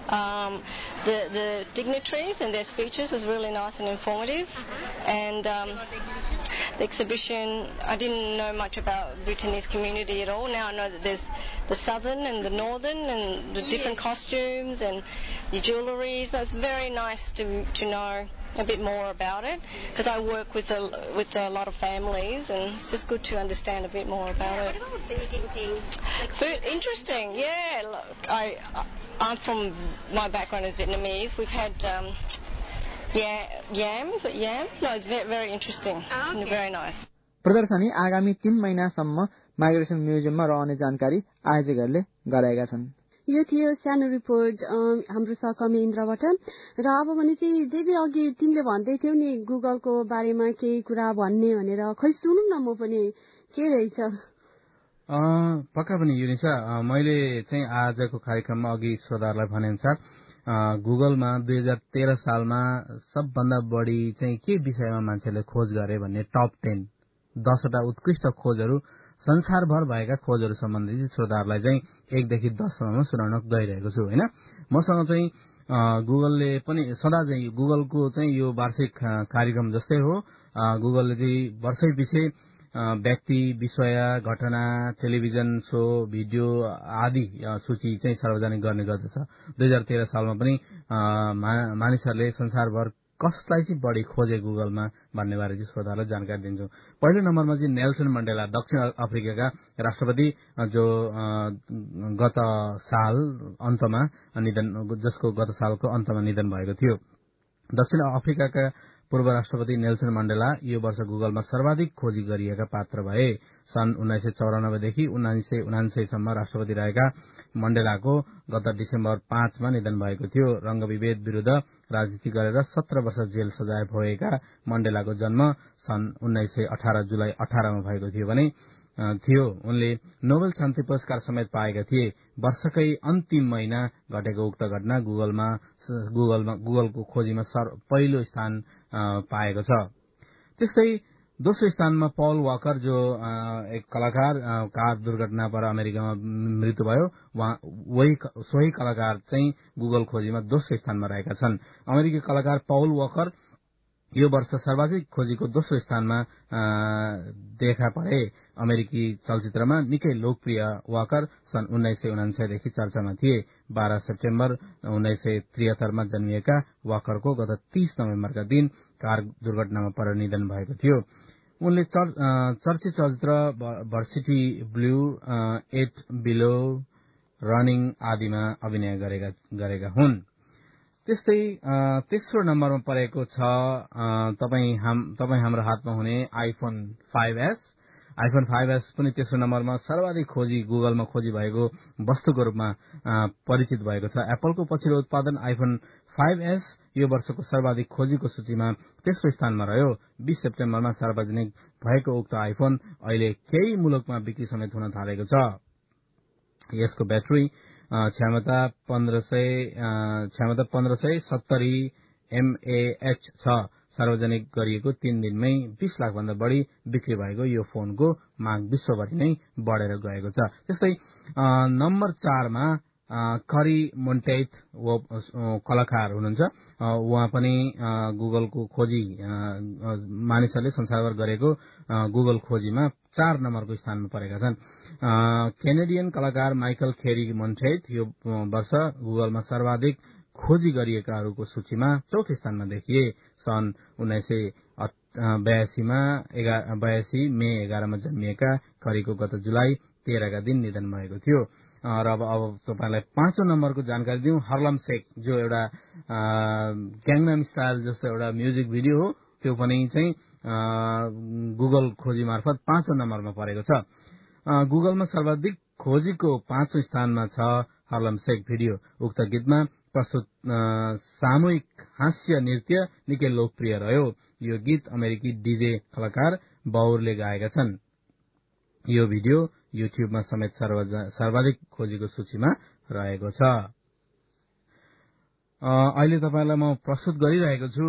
The dignitaries and their speeches was really nice and informative. And the exhibition, I didn't know much about Bhutanese community at all. Now I know that there's the southern and the northern and the different costumes and the jewellery. So it's very nice to know a bit more about it, because I work with a lot of families, and it's just good to understand a bit more about it. What about the eating things? Food, interesting. Yeah, look, I'm from, my background is Vietnamese. We've had yam. Is it yam? No, it's very, very interesting. Okay. Very nice. प्रदर्शनी आगामी 3 महिनासम्म माइग्रेसन म्युजियममा रहने जानकारी आयोजकहरूले गराएका छन्। यो थियो सानो रिपोर्ट हाम्रो सहकर्मी इन्द्रबाट। र अब भने चाहिँ देवी अघि तिमीले भन्दै थियौ नि गुगलको बारेमा केही कुरा भन्ने भनेर, खै सुनौँ न म पनि के रहेछ। पक्का पनि युनिसा, मैले चाहिँ आजको कार्यक्रममा अघि श्रोताहरूलाई भनेअनुसार गुगलमा 2013 सालमा सबभन्दा बढी चाहिँ के विषयमा मान्छेले खोज गरे भन्ने टप 10 वटा उत्कृष्ट खोजहरू संसारभर भएका खोजहरू सम्बन्धी श्रोताहरूलाई चाहिँ 1 देखि 10 सम्ममा सुनाउन गइरहेको छु हैन। मसँग चाहिँ गुगलले पनि सदा चाहिँ गुगलको चाहिँ यो वार्षिक कार्यक्रम जस्तै हो। गुगलले चाहिँ वर्षै पछि व्यक्ति, विषय, घटना, टेलिभिजन शो, भिडियो आदि सूची चाहिँ सार्वजनिक गर्ने गर्दछ। 2013 सालमा पनि मानिसहरूले संसारभर कसलाई चाहिँ बढी खोजे गुगलमा भन्ने बारे चाहिँ श्रोताहरूलाई जानकारी दिन्छौँ। पहिलो नम्बरमा चाहिँ नेल्सन मण्डेला, दक्षिण अफ्रिकाका राष्ट्रपति, जो गत साल अन्तमा जसको गत सालको अन्तमा निधन भएको थियो। दक्षिण अफ्रिकाका पूर्व राष्ट्रपति नेल्सन मण्डेला यो वर्ष गुगलमा सर्वाधिक खोजी गरिएका पात्र भए। सन् 1994 देखि 1999 सम्म राष्ट्रपति रहेका मण्डेलाको गत डिसेम्बर 5 मा निधन भएको थियो। रंगविभेद विरूद्ध राजनीति गरेर 17 वर्ष जेल सजाय भएका मण्डेलाको जन्म सन् 1918 जुलाई 18 मा भएको थियो भने उनले नोबेल शान्ति पुरस्कार समेत पाएका थिए। वर्षकै अन्तिम महिना घटेको उक्त घटना गुगलको खोजीमा पहिलो स्थान पाएको छ। त्यस्तै दोस्रो स्थानमा पल वाकर, जो एक कलाकार, कार दुर्घटना पर अमेरिकामा मृत्यु भयो, सोही कलाकार चाहिँ गुगल खोजीमा दोस्रो स्थानमा रहेका छन्। अमेरिकी कलाकार पल वाकर यो वर्ष सर्वाधिक खोजीको दोस्रो स्थानमा देखा परे। अमेरिकी चलचित्रमा निकै लोकप्रिय वाकर सन् 1999 देखि चर्चामा थिए। 12 सेप्टेम्बर 1973 मा जन्मिएका वाकरको गत 30 नोभेम्बरका दिन कार दुर्घटनामा परेर निधन भएको थियो। उनले चर्चित चलचित्र भर्सिटी ब्लू, 8 बिलो, रनिङ आदिमा अभिनय गरेका हुन्। त्यस्तै तेस्रो नम्बरमा परेको छ तपाईँ हाम्रो हातमा हुने आइफोन 5S। आइफोन 5S पनि तेस्रो नम्बरमा सर्वाधिक खोजी गुगलमा खोजी भएको वस्तुको रूपमा परिचित भएको छ। एप्पलको पछिल्लो उत्पादन आइफोन 5S यो वर्षको सर्वाधिक खोजीको सूचीमा तेस्रो स्थानमा रह्यो। 20 सेप्टेम्बरमा सार्वजनिक भएको उक्त आइफोन अहिले केही मुलुकमा बिक्री समेत हुन थालेको छ। यसको ब्याट्री क्षमता 1570 mAh छ। सार्वजनिक गरिएको 3 दिनमै 20 लाख भन्दा बढी बिक्री भएको यो फोनको माग विश्वभरि नै बढेर गएको छ। त्यस्तै नम्बर 4 मा करी मोन्टेथ कलाकार हुनुहुन्छ। उहाँ पनि गुगलको खोजी मानिसहरूले संसारभर गरेको गुगल खोजीमा 4 नम्बरको स्थानमा परेका छन्। केनेडियन कलाकार माइकल खेरी मोन्टेथ यो वर्ष गुगलमा सर्वाधिक खोजी गरिएकाहरूको सूचीमा चौथो स्थानमा देखिए। सन् 1982 मे 11 मा जन्मिएका करीको गत जुलाई 13 का दिन निधन भएको थियो। र अब तपाईलाई 5औं नम्बरको जानकारी दिउँ। हर्लम शेख जो एउटा ग्याङनाम स्टाइल जस्तो एउटा म्युजिक भिडियो हो, त्यो पनि चाहिँ गुगल खोजी मार्फत 5औं नम्बरमा परेको छ। गुगलमा सर्वाधिक खोजीको 5औं स्थानमा छ हर्लम शेख भिडियो। उक्त गीतमा प्रस्तुत सामूहिक हास्य नृत्य निकै लोकप्रिय रह्यो। यो गीत अमेरिकी डीजे कलाकार बाउरले गाएका छन्। यो भिडियो युट्युबमा समेत सर्वाधिक खोजीको सूचीमा रहेको छ। अहिले तपाईलाई म प्रस्तुत गरिरहेको छु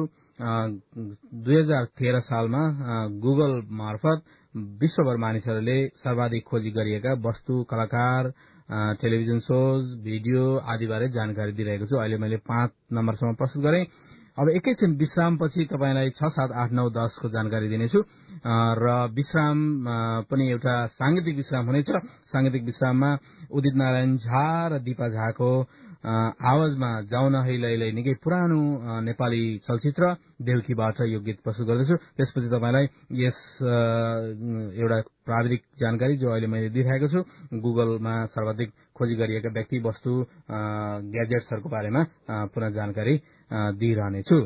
2013 सालमा गुगल मार्फत विश्वभर मानिसहरूले सर्वाधिक खोजी गरिएका वस्तु, कलाकार, टेलिभिजन शोज, भिडियो आदिबारे जानकारी दिइरहेको छु। अहिले मैले 5 नम्बरसम्म प्रस्तुत गरेँ। अब एकैछिन विश्रामपछि तपाईलाई 6, 7, 8, 9, 10 को जानकारी दिनेछु र विश्राम पनि एउटा सांगीतिक विश्राम हुनेछ। सांगीतिक विश्राममा उदित नारायण झा र दीपा झाको आवाजमा जाउन है लैलै निकै पुरानो नेपाली चलचित्र देउकीबाट यो गीत प्रस्तुत गर्दैछु। त्यसपछि तपाईलाई यस एउटा प्राविधिक जानकारी जो अहिले मैले दिइरहेको छु गुगलमा सर्वाधिक खोजी गरिएका व्यक्ति, वस्तु, ग्याजेट्सहरूको बारेमा पुनः जानकारी दिइरहनेछु।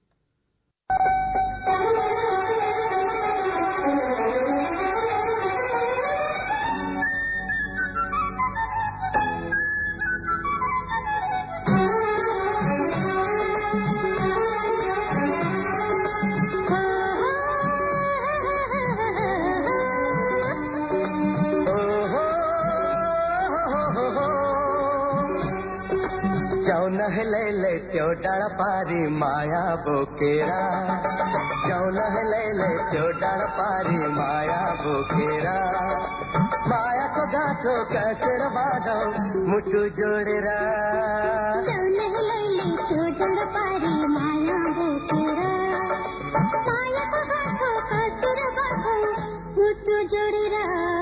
लैले त्यो डाँडा पारी माया बोकेरा, जाउन लैले त्यो डाँडा पारी माया बोकेरा, मायाको गाँठो कसेर बाँधौ मुटु जोडेर, जाउन लैले त्यो डाँडा पारी माया बोकेरा, मायाको गाँठो कसेर बाँधौ मुटु जोडेर।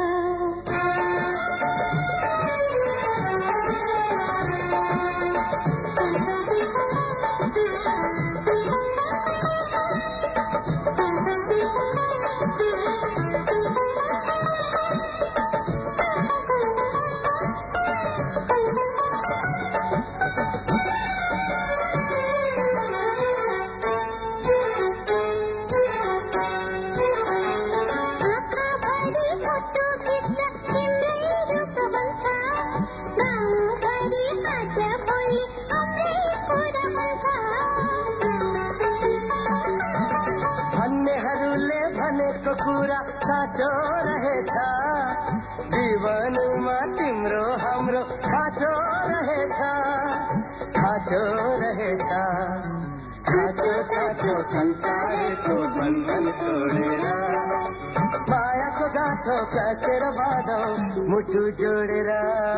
साँचो रहेछ जीवनमा तिम्रो हाम्रो खाँचो रहेछ, खाँचो रहेछ, खाँचो खाँचो संसारको बन्धन छोडेर, मायाको गाँठो कसेर बाँधौ मुटु जोडेर,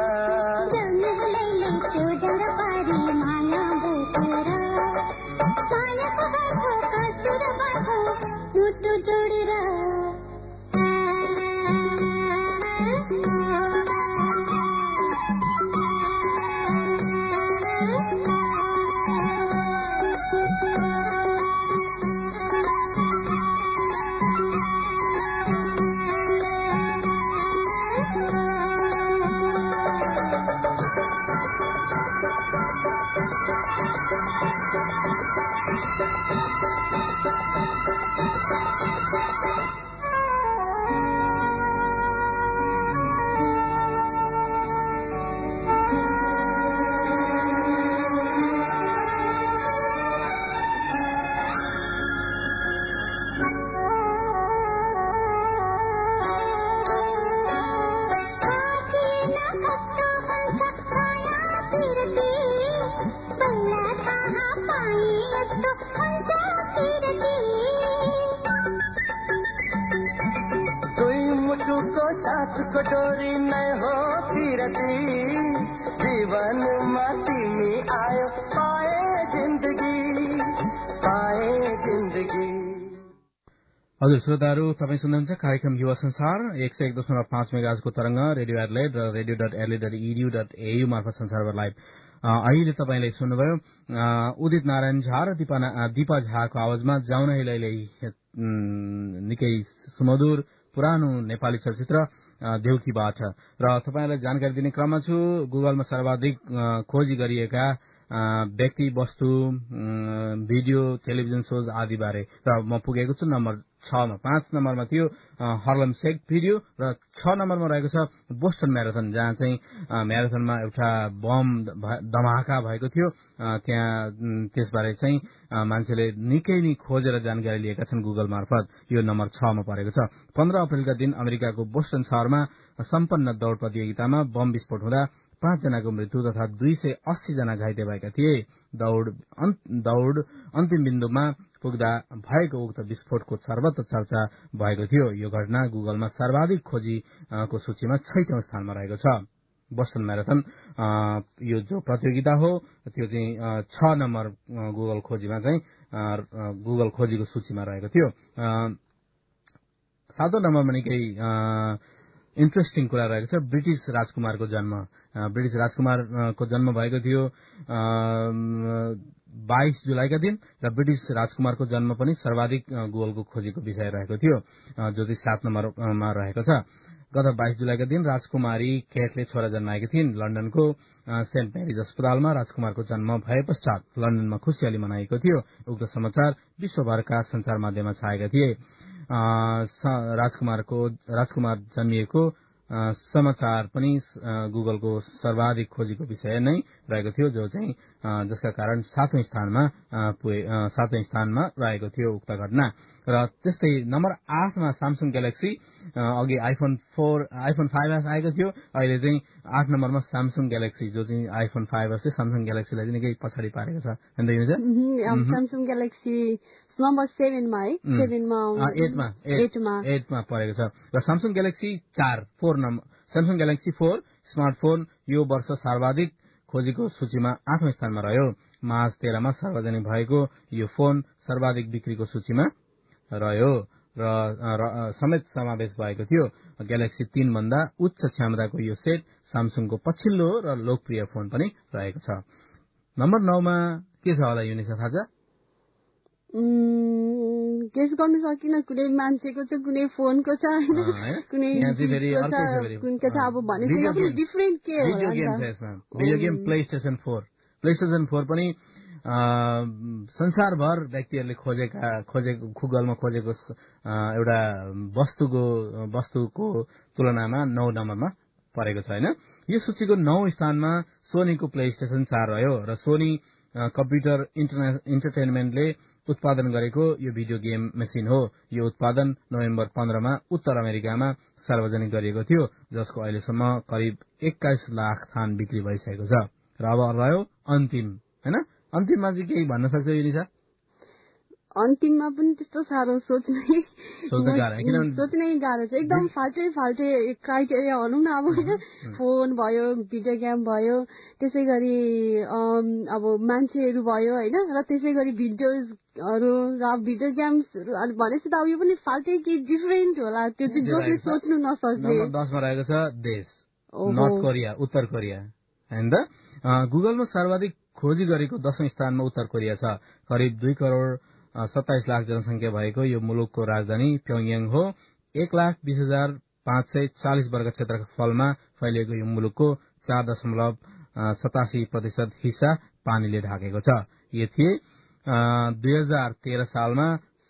माया बोकेर, मायाको गाँठो कसेर बाँधौ मुटु जोडेर। मुटु हुन्छ पिरती दुई मुटुको साथको डोरी नै हो पिरती जीवनमा तिमी आयो पाए जिन्दगी हजुर श्रोताहरू तपाईँ सुन्नुहुन्छ कार्यक्रम युवा संसार 101.5 मेगाहर्जको तरंग रेडियो एडलेट र radio.adlet.edu.au मार्फत संसारभर लाइभ। अहिले तपाईँले सुन्नुभयो उदित नारायण झा र दिपा झाको आवाजमा जाउन हिलै निकै सुमधुर पुरानो नेपाली चलचित्र देउकीबाट। र तपाईँलाई जानकारी दिने क्रममा छु गुगलमा सर्वाधिक खोजी गरिएका व्यक्ति वस्तु भिडियो टेलिभिजन शोज आदि बारे र म पुगेको छु नम्बर 6 मा। 5 नम्बरमा थियो हार्लेम शेक भिडियो र 6 नम्बरमा रहेको छ बोस्टन म्याराथन, जहाँ चाहिँ म्याराथनमा एउटा बम धमाका भएको थियो। त्यहाँ त्यसबारे चाहिँ मान्छेले निकै नै खोजेर जानकारी लिएका छन् गुगल मार्फत। यो नम्बर 6 मा परेको छ। 15 अप्रेलका दिन अमेरिकाको बोस्टन शहरमा सम्पन्न दौड़ प्रतियोगितामा बम विस्फोट हुँदा 5 जनाको मृत्यु तथा 280 जना घाइते भएका थिए। दौड़ अन्तिम बिन्दुमा पुग्दा भएको उक्त विस्फोटको सर्वत्र चर्चा भएको थियो। यो घटना गुगलमा सर्वाधिक खोजीको सूचीमा 6औं स्थानमा रहेको छ। बोस्टन म्याराथन यो जो प्रतियोगिता हो त्यो चाहिँ 6 नम्बर गुगल खोजीमा चाहिँ गुगल खोजीको सूचीमा रहेको थियो। 7औं नम्बरमा निकै इन्ट्रेस्टिङ कुरा रहेको छ ब्रिटिश राजकुमारको जन्म। ब्रिटिश राजकुमारको जन्म भएको थियो 22 जुलाईका दिन र ब्रिटिश राजकुमारको जन्म पनि सर्वाधिक गुगलको खोजीको विषय रहेको थियो, जो चाहिँ 7 नम्बरमा रहेको छ। गत 22 जुलाईका दिन राजकुमारी केटले छोरा जन्माएकी थिइन्। लन्डनको सेन्ट मेरिज अस्पतालमा राजकुमारको जन्म भए पश्चात लन्डनमा खुशियाली मनाइएको थियो। उक्त समाचार विश्वभरका संचार माध्यममा छाएका थिए। राजकुमार जन्मिएको समाचार पनि गुगलको सर्वाधिक खोजीको विषय नै रहेको थियो, जो चाहिँ जसका कारण 7औं स्थानमा रहेको थियो उक्त घटना। र त्यस्तै नम्बर 8 मा स्यामसङ ग्यालेक्सी, अघि आइफोन 5S आएको थियो, अहिले चाहिँ 8 नम्बरमा स्यामसङ ग्यालेक्सी, जो चाहिँ आइफोन 5S ले स्यामसङ ग्यालेक्सीलाई चाहिँ निकै पछाडि पारेको छ। स्यामसङ ग्यालेक्सी नम्बर 7 मा है, 8 मा परेको छ। र स्यामसङ ग्यालेक्सी 4 स्यामसङ ग्यालेक्सी 4 स्मार्टफोन यो वर्ष सर्वाधिक खोजीको सूचीमा 8औं स्थानमा रह्यो। मार्च 13 मा सार्वजनिक भएको यो फोन सर्वाधिक बिक्रीको सूचीमा रह्यो र समेत समावेश भएको थियो। ग्यालेक्सी 3 भन्दा उच्च क्षमताको यो सेट स्यामसङको पछिल्लो र लोकप्रिय फोन पनि रहेको छ। नम्बर 9 मा के छ होला युनिसा थाहा छ? गेस गर्नु सकिन, कुनै मान्छेको छ, कुनै फोनको छ हैन, कुनै कुनको छ, अब भनेको पनि डिफरेन्ट के हो भिडियो गेम छ यसमा। भिडियो गेम प्लेस्टेसन 4 पनि संसारभर व्यक्तिहरूले खोजेको गुगलमा खोजेको एउटा वस्तुको तुलनामा 9 नम्बरमा परेको छ हैन। यो सूचीको 9औं स्थानमा सोनीको प्लेस्टेसन 4 रह्यो र सोनी कम्प्युटर इन्टरटेनमेन्टले उत्पादन गरेको यो भिडियो गेम मेसिन हो। यो उत्पादन नोभेम्बर 15 मा उत्तर अमेरिकामा सार्वजनिक गरिएको थियो, जसको अहिलेसम्म करिब 21 लाख थान बिक्री भइसकेको छ। र अब रह्यो अन्तिम हैन। अन्तिममा चाहिँ केही भन्न सक्छ युनिसा? अन्तिममा पनि त्यस्तो साह्रो सोच्नै गाह्रो छ। एकदम फाल्टे क्राइटेरिया भनौँ न। अब फोन भयो, भिडियो गेम भयो, त्यसै गरी अब मान्छेहरू भयो होइन, र त्यसै गरी भिडियोजहरू र भिडियो गेम्सहरू भनेपछि त अब यो पनि फाल्टै कि डिफरेन्ट होला, त्यो चाहिँ जसले सोच्नु नसक्ने। नम्बर 10 मा रहेको छ देश नर्थ कोरिया, उत्तर कोरिया हैन त। गुगलमा सर्वाधिक खोजी गरेको 10औं स्थानमा उत्तर कोरिया छ। करिब 2 करोड 27 लाख जनसंख्या भएको यो मुलुकको राजधानी प्योङयाङ हो। 1,20,540 वर्ग क्षेत्रफलमा फैलिएको यो मुलुकको 4.87% हिस्सा पानीले ढाकेको छ। यो थिए 2013 सालमा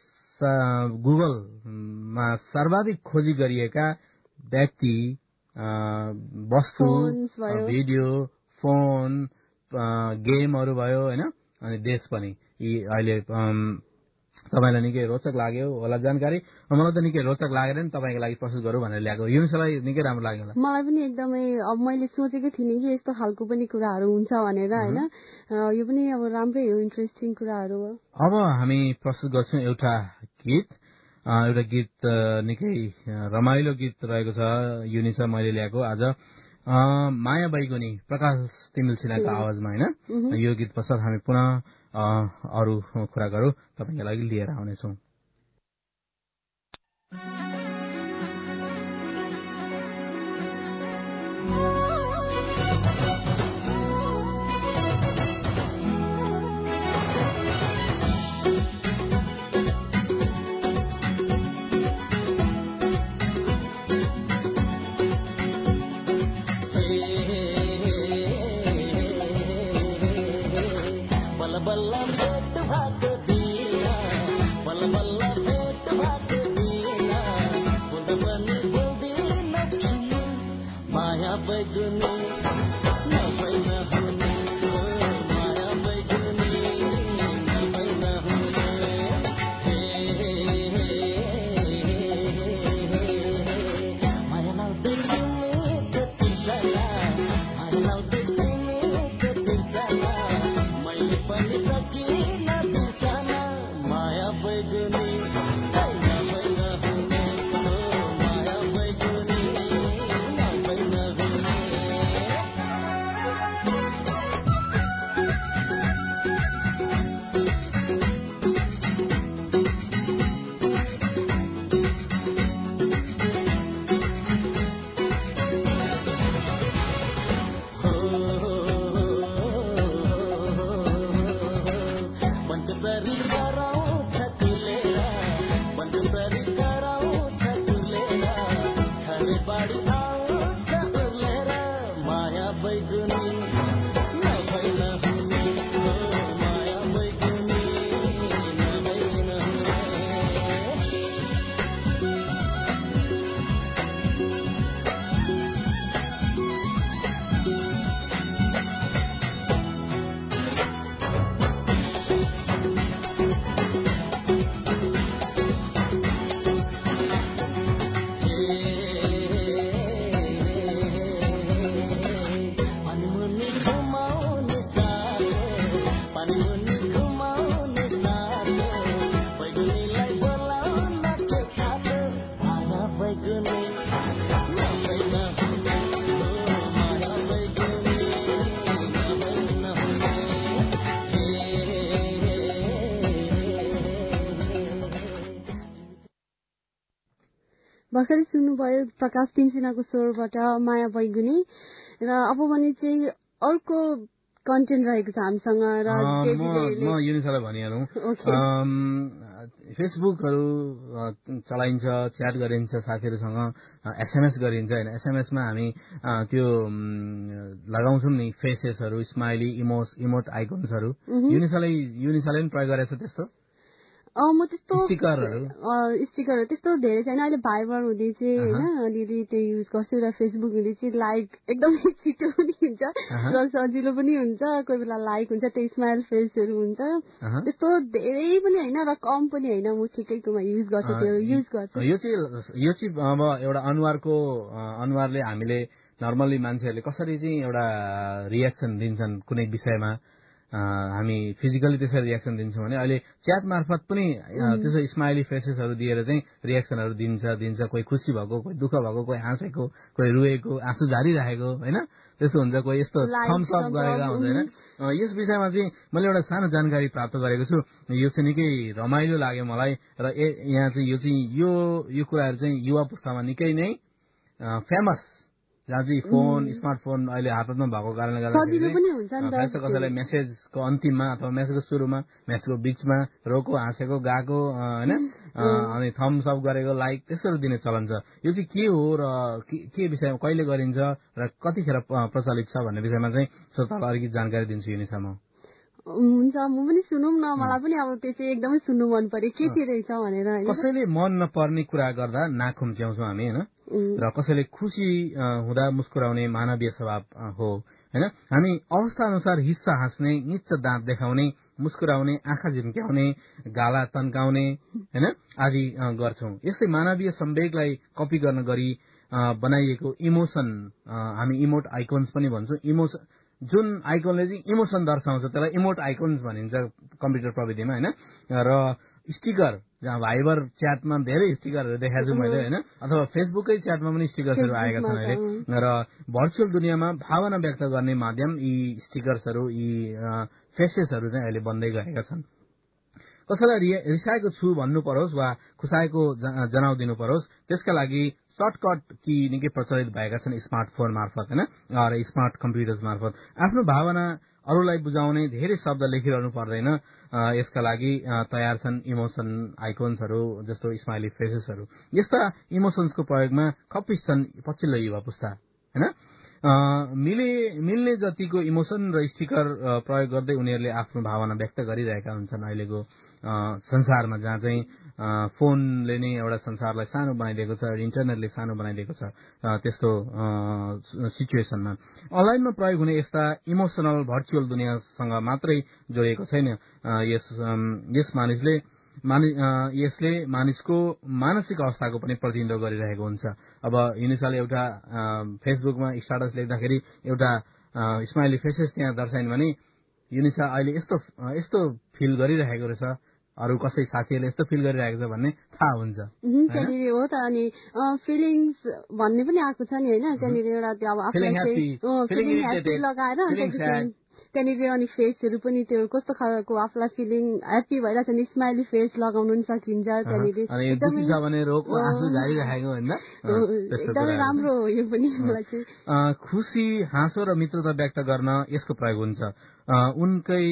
गुगलमा सर्वाधिक खोजी गरिएका व्यक्ति, वस्तु, भिडियो, फोन, गेमहरू भयो हैन, अनि देश पनि। यी अहिले तपाईलाई निकै रोचक लाग्यो होला जानकारी। मलाई त निकै रोचक लागेर नि तपाईँको लागि प्रस्तुत गरौँ भनेर ल्याएको। युनिसालाई निकै राम्रो लाग्यो होला। मलाई पनि एकदमै अब मैले सोचेकै थिइनँ कि यस्तो खालको पनि कुराहरू हुन्छ भनेर होइन। यो पनि अब राम्रै हो, इन्ट्रेस्टिङ कुराहरू हो। अब हामी प्रस्तुत गर्छौँ एउटा गीत निकै रमाइलो गीत रहेको छ युनिसा मैले ल्याएको आज। माया बैगुनी प्रकाश तिमिल सिन्हाको आवाजमा होइन। यो गीत पश्चात हामी पुनः अरू कुरा गरौँ तपाईँको लागि लिएर आउनेछौँ। भर्खरै सुन्नुभयो प्रकाश तिमसिनाको स्वरबाट माया बैगुनी। र अब भने चाहिँ अर्को कन्टेन्ट रहेको छ हामीसँग र म युनिसालाई भनिहालौँ। फेसबुकहरू चलाइन्छ, च्याट गरिन्छ साथीहरूसँग, एसएमएस गरिन्छ होइन। एसएमएसमा हामी त्यो लगाउँछौँ नि फेसेसहरू, स्माइली, इमोट आइकन्सहरू। युनिसाले पनि प्रयोग गरेछ त्यस्तो? म त्यस्तो स्टिकरहरू त्यस्तो धेरै छैन। अहिले भाइबर हुँदै चाहिँ होइन अलिअलि त्यो युज गर्छु र फेसबुक हुँदै चाहिँ लाइक एकदमै छिटो पनि हुन्छ र सजिलो पनि हुन्छ। कोही बेला लाइक हुन्छ, त्यो स्माइल फेसहरू हुन्छ। त्यस्तो धेरै पनि होइन र कम पनि होइन, म ठिकैकोमा युज गर्छु। यो चाहिँ अब एउटा अनुहारले हामीले नर्मल्ली मान्छेहरूले कसरी चाहिँ एउटा रियाक्सन दिन्छन् कुनै विषयमा, हामी फिजिकली त्यसरी रियाक्सन दिन्छौँ भने अहिले च्याट मार्फत पनि त्यसो स्माइली फेसेसहरू दिएर चाहिँ रियाक्सनहरू दिन्छ। कोही खुसी भएको, कोही दुःख भएको, कोही हाँसेको, कोही रुएको, आँसु झारिरहेको होइन, त्यस्तो हुन्छ। कोही यस्तो थम्स अप गरेका हुन्छ होइन। यस विषयमा चाहिँ मैले एउटा सानो जानकारी प्राप्त गरेको छु। यो चाहिँ निकै रमाइलो लाग्यो मलाई। र यहाँ चाहिँ यो कुराहरू चाहिँ युवा पुस्तामा निकै नै फेमस, जहाँ चाहिँ स्मार्टफोन अहिले हातमा भएको कारणले गर्दा कसैलाई मेसेजको अन्तिममा अथवा मेसेजको सुरुमा, मेसेजको बीचमा रोको, हाँसेको, गाएको होइन, अनि थम्स अप गरेको, लाइक त्यसरी दिने चलन छ। यो चाहिँ के हो र के विषयमा कहिले गरिन्छ र कतिखेर प्रचलित छ भन्ने विषयमा चाहिँ श्रोतालाई अलिकति जानकारी दिन्छु युनिसा म। हुन्छ, म पनि सुनौँ न, मलाई पनि अब त्यो चाहिँ एकदमै सुन्नु मन पर्यो के रहेछ भनेर। कसैले मन नपर्ने कुरा गर्दा नाक खुम्च्याउँछौँ हामी होइन, र कसैले खुसी हुँदा मुस्कुराउने मानवीय स्वभाव हो होइन। हामी अवस्था अनुसार हिस्सा हाँस्ने, निच्च दाँत देखाउने, मुस्कुराउने, आँखा झिम्क्याउने, गाला तन्काउने हैन आदि गर्छौं। यस्तै मानवीय संवेगलाई कपी गर्न गरी बनाइएको इमोसन हामी इमोट आइकन्स पनि भन्छौं। इमोसन जुन आइकनले चाहिँ इमोसन दर्शाउँछ त्यसलाई इमोट आइकन्स भनिन्छ कम्प्युटर प्रविधिमा हैन। र स्टिकर जहाँ भाइबर च्याटमा धेरै स्टिकरहरू देखाएको छु मैले हैन, अथवा फेसबुकै च्याटमा पनि स्टिकर्सहरू आएका छन् अहिले। र भर्चुअल दुनियाँमा भावना व्यक्त गर्ने माध्यम यी स्टिकर्सहरू, यी फेसेसहरू चाहिँ अहिले बन्दै गएका छन्। कसैलाई रिसाएको छु भन्नु परोस् वा खुसाएको जनाउदिनु परोस्, त्यसका लागि सर्टकट की निकै प्रचलित भएका छन् स्मार्टफोन मार्फत हैन र स्मार्ट कम्प्युटर्स मार्फत। आफ्नो भावना अरूलाई बुझाउने धेरै शब्द लेखिरहनु पर्दैन। यसका लागि तयार छन् इमोसन आइकन्सहरू जस्तो स्माइली फेसेसहरू। यस्ता इमोसन्सको प्रयोगमा खप्पिस छन् पछिल्लो युवा पुस्ता हैन। मिल्ने जतिको इमोसन र स्टिकर प्रयोग गर्दै उनीहरूले आफ्नो भावना व्यक्त गरिरहेका हुन्छन् अहिलेको संसारमा, जहाँ चाहिँ फोनले नै एउटा संसारलाई सानो बनाइदिएको छ, इन्टरनेटले सानो बनाइदिएको छ। त्यस्तो सिचुएसनमा अनलाइनमा प्रयोग हुने यस्ता इमोसनल भर्चुअल दुनियाँसँग मात्रै जोडिएको छैन। यसले मानिसको मानसिक अवस्थाको पनि प्रतिनिधित्व गरिरहेको हुन्छ। अब युनिसाले एउटा फेसबुकमा स्ट्याटस लेख्दाखेरि एउटा स्माइली फेसेस त्यहाँ दर्शाइन् भने युनिसा अहिले यस्तो फिल गरिरहेको रहेछ, अरू कसै साथीहरूले यस्तो फिल गरिरहेको छ भन्ने थाहा हुन्छ। त्यहाँनिर हो त। अनि फिलिङ्स भन्ने पनि आएको छ नि होइन, त्यहाँनिर एउटा त्यो अब आफूलाई लगाएर त्यहाँनिर अनि फेसहरू पनि त्यो कस्तो खालको आफूलाई फिलिङ ह्याप्पी भइरहेछ नि स्माइली फेस लगाउनु पनि सकिन्छ त्यहाँनिर। एकदमै राम्रो हो यो पनि। मलाई चाहिँ खुसी, हाँसो र मित्रता व्यक्त गर्न यसको प्रयोग हुन्छ। उनकै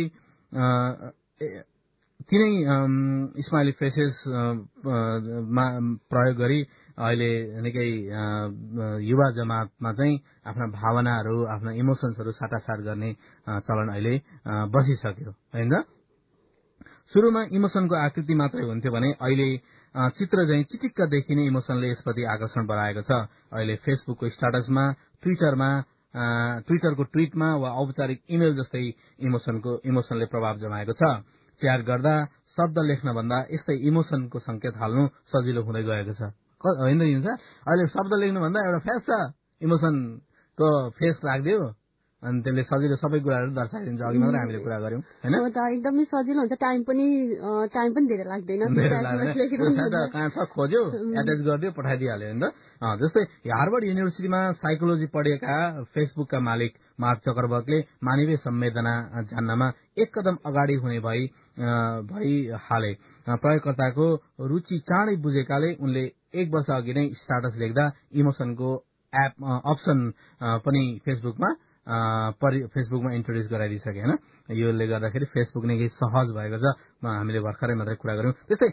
तिनै स्माइली फेसेस प्रयोग गरी अहिले निकै युवा जमातमा चाहिँ आफ्ना भावनाहरू, आफ्ना इमोसन्सहरू साटासाट गर्ने चलन अहिले बसिसक्यो होइन। सुरुमा इमोसनको आकृति मात्रै हुन्थ्यो भने अहिले चित्र चाहिँ चिटिक्क देखिने इमोसनले यसप्रति आकर्षण बढाएको छ। अहिले फेसबुकको स्ट्याटसमा, ट्विटरको ट्विटमा वा औपचारिक इमेल जस्तै इमोसनले प्रभाव जमाएको छ। च्याट गर्दा शब्द लेख्न भन्दा यस्तै इमोसनको संकेत हाल्नु सजिलो हुँदै गएको छ होइन। अहिले शब्द लेख्नु भन्दा एउटा फ्यास इमोसनको फेस राखिदियो अनि त्यसले सजिलो सबै कुराहरू दर्शाइदिन्छ। अघि मात्रै हामीले कुरा गर्यौं हैन, एकदमै सजिलो हुन्छ। टाइम पनि धेरै लाग्दैन। कहाँ छ खोज्यो, एट्याच गरिदियो, पठाइदिइहाल्यो नि त। जस्तै हार्वर्ड युनिभर्सिटीमा साइकोलोजी पढेका फेसबुकका मालिक मार्क जकरबर्गले मानवीय संवेदना जान्नमा एक कदम अगाडि हुने भई हाले। प्रयोगकर्ताको रुचि चाँडै बुझेकाले उनले 1 वर्ष अघि नै स्ट्याटस लेख्दा इमोसनको अप्सन पनि फेसबुकमा इन्ट्रोड्युस गराइदिइसके होइन। योले गर्दाखेरि फेसबुक नै केही सहज भएको छ, हामीले भर्खरै मात्रै कुरा गर्यौं। त्यस्तै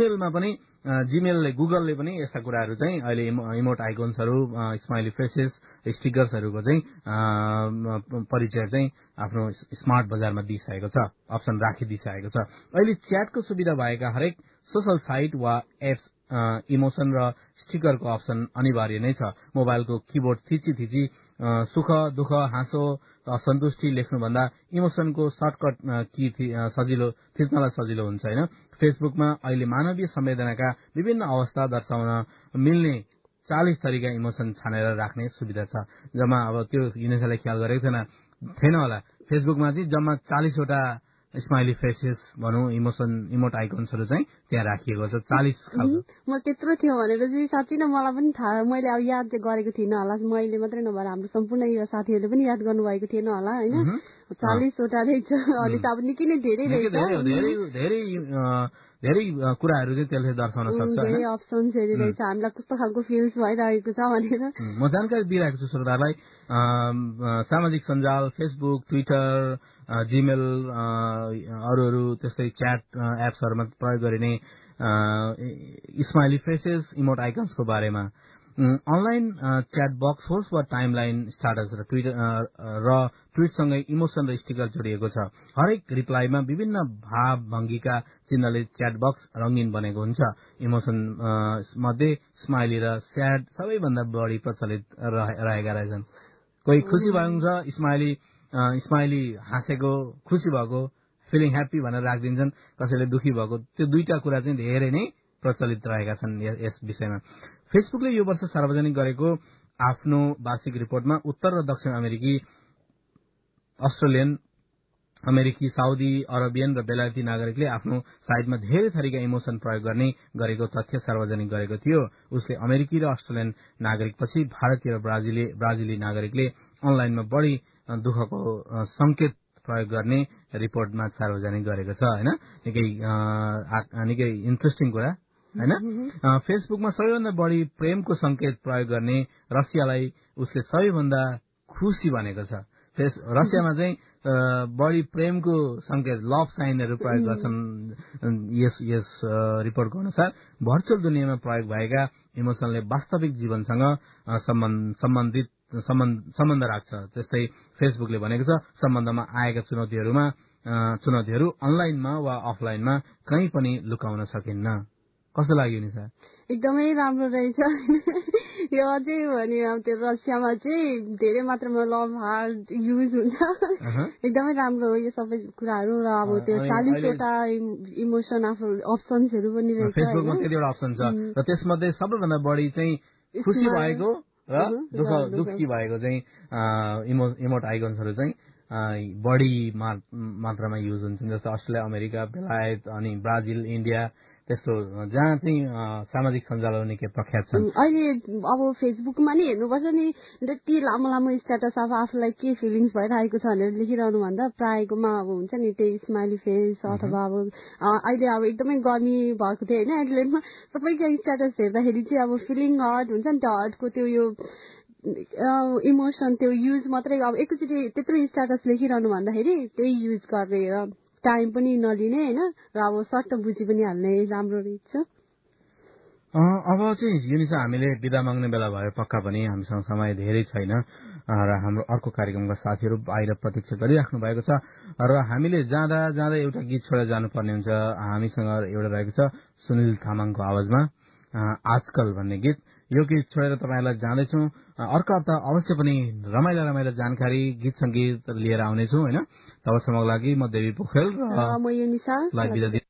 गुगलले पनि यस्ता कुराहरू चाहिँ अहिले इमोट आइकन्सहरू, स्माइली फेसेस, स्टिकर्सहरूको चाहिँ परिचय चाहिँ आफ्नो स्मार्ट बजारमा दिइसकेको छ, अप्सन राखिदिइसकेको छ। अहिले च्याटको सुविधा भएका हरेक सोशल साइट वा एप्स इमोसन र स्टिकरको अप्सन अनिवार्य नै छ। मोबाइलको कीबोर्ड थिची सुख, दुःख, हाँसो, सन्तुष्टि लेख्नुभन्दा इमोसनको सर्टकट की थिच्नलाई सजिलो हुन्छ होइन। फेसबुकमा अहिले मानवीय संवेदनाका विभिन्न अवस्था दर्शाउन मिल्ने 40 थरीका इमोसन छानेर राख्ने सुविधा छ। जम्मा अब त्यो युनेस्कोले ख्याल गरेको थिएन होला, फेसबुकमा चाहिँ जम्मा 40 वटा स्माइली फेसेस भनौँ इमोट आइकन्सहरू चाहिँ त्यहाँ राखिएको छ 40 खालको। म त्यत्रो थियो भनेर चाहिँ साँच्चै नै मलाई पनि थाहा, मैले अब याद गरेको थिइनँ होला। मैले मात्रै नभएर हाम्रो सम्पूर्ण युवा साथीहरूले पनि याद गर्नुभएको थिएन होला होइन। 40 वटा रहेछ। अनि त अब निकै नै धेरै धेरै कुराहरू चाहिँ त्यसले दर्शाउन सक्छ। धेरै अप्सन्सहरू रहेछ, हामीलाई कस्तो खालको फिल्स भइरहेको छ भनेर म जानकारी दिइरहेको छु श्रोताहरूलाई। सामाजिक सञ्जाल, फेसबुक, ट्विटर, जीमेल, अरू त्यस्तै च्याट एप्सहरूमा प्रयोग गरिने स्माइली फेसेस, इमोट आइकन्सको बारेमा अनलाइन च्याट बक्स होस् वा टाइमलाइन स्ट्याटस र ट्विटसँगै इमोसन र स्टिकर जोडिएको छ। हरेक रिप्लाईमा विभिन्न भाव भङ्गीका चिन्हले च्याट बक्स रंगीन बनेको हुन्छ। इमोसन मध्ये स्माइली र स्याड सबैभन्दा बढी प्रचलित रहेका रहेछन्। कोही खुसी भएको छ, स्माइली हाँसेको, खुसी भएको, फिलिङ ह्याप्पी भनेर राखिदिन्छन्, कसैले दुखी भएको। त्यो दुईटा कुरा चाहिँ धेरै नै प्रचलित रहेका छन् यस विषयमा। फेसबुकले यो वर्ष सार्वजनिक गरेको आफ्नो वार्षिक रिपोर्टमा उत्तर र दक्षिण अमेरिकी, अस्ट्रेलियन, अमेरिकी, साउदी अरबियन र बेलायती नागरिकले आफ्नो साइटमा धेरै थरीका इमोसन प्रयोग गर्ने गरेको तथ्य सार्वजनिक गरेको थियो। उसले अमेरिकी र अस्ट्रेलियन नागरिकपछि भारतीय र ब्राजिली नागरिकले अनलाइनमा बढ़ी दुःखको संकेत प्रयोग गर्ने रिपोर्टमा सार्वजनिक गरेको छ। हैन, निकै इन्ट्रेस्टिङ कुरा हैन। फेसबुकमा सबैभन्दा बढ़ी प्रेमको संकेत प्रयोग गर्ने रसियालाई उसले सबैभन्दा खुशी भनेको छ। रसियामा चाहिँ बढ़ी प्रेमको संकेत लभ साइनहरू प्रयोग गर्छन्। यस रिपोर्टको अनुसार भर्चुअल दुनियाँमा प्रयोग भएका इमोसनले वास्तविक जीवनसँग सम्बन्ध राख्छ। त्यस्तै फेसबुकले भनेको छ सम्बन्धमा आएका चुनौतीहरू अनलाइनमा वा अफलाइनमा कहीँ पनि लुकाउन सकिन्न। कस्तो लाग्यो नि सर? एकदमै राम्रो रहेछ। यो अझै भने त्यो रसियामा चाहिँ धेरै मात्रामा लभ हार्ट युज हुन्छ। एकदमै राम्रो हो यो सबै कुराहरू। र अब त्यो 40वटा इमोसन आफ्नो अप्सन्सहरू पनि रहेछ। फेसबुकमा त्यतिवटा अप्सन छ र त्यसमध्ये सबैभन्दा बढी चाहिँ खुसी भएको र दुःखी भएको चाहिँ इमोट आइकन्सहरू चाहिँ बढी मात्रामा युज हुन्छन्। जस्तो अस्ट्रेलिया, अमेरिका, बेलायत, अनि ब्राजिल, इन्डिया, त्यस्तो जहाँ चाहिँ सामाजिक सञ्जालहरू निकै प्रख्यात छन्। अहिले अब फेसबुकमा नि हेर्नुपर्छ नि, त्यति लामो लामो स्ट्याटस अब आफूलाई के फिलिङ्स भइरहेको छ भनेर लेखिरहनु भन्दा प्रायःकोमा अब हुन्छ नि त्यही स्माइली फेस अथवा अब अहिले अब एकदमै गर्मी भएको थियो होइन एडिलेडमा, सबैका स्ट्याटस हेर्दाखेरि चाहिँ अब फिलिङ हट हुन्छ नि, त्यो हटको त्यो यो इमोसन त्यो युज मात्रै अब एकैचोटि त्यत्रो स्ट्याटस लेखिरहनु भन्दाखेरि त्यही युज गरेर टाइम पनि नलिने होइन, र अब सर्ट बुझी पनि हाल्ने राम्रो रहेछ। अब चाहिँ युनिसा हामीले बिदा माग्ने बेला भयो पक्का पनि, हामीसँग समय धेरै छैन र हाम्रो अर्को कार्यक्रमका साथीहरू बाहिर प्रतीक्षा गरिराख्नु भएको छ र हामीले जाँदा जाँदै एउटा गीत छोडेर जानुपर्ने हुन्छ। हामीसँग एउटा रहेको छ सुनिल तामाङको आवाजमा आजकल भन्ने गीत। यो गीत छोडेर तपाईँहरूलाई जाँदैछौँ। अर्को हप्ता अवश्य पनि रमाइलो जानकारी गीत संगीत लिएर आउनेछौँ होइन। तबसम्मको लागि म देवी पोखरेल र म युनिसा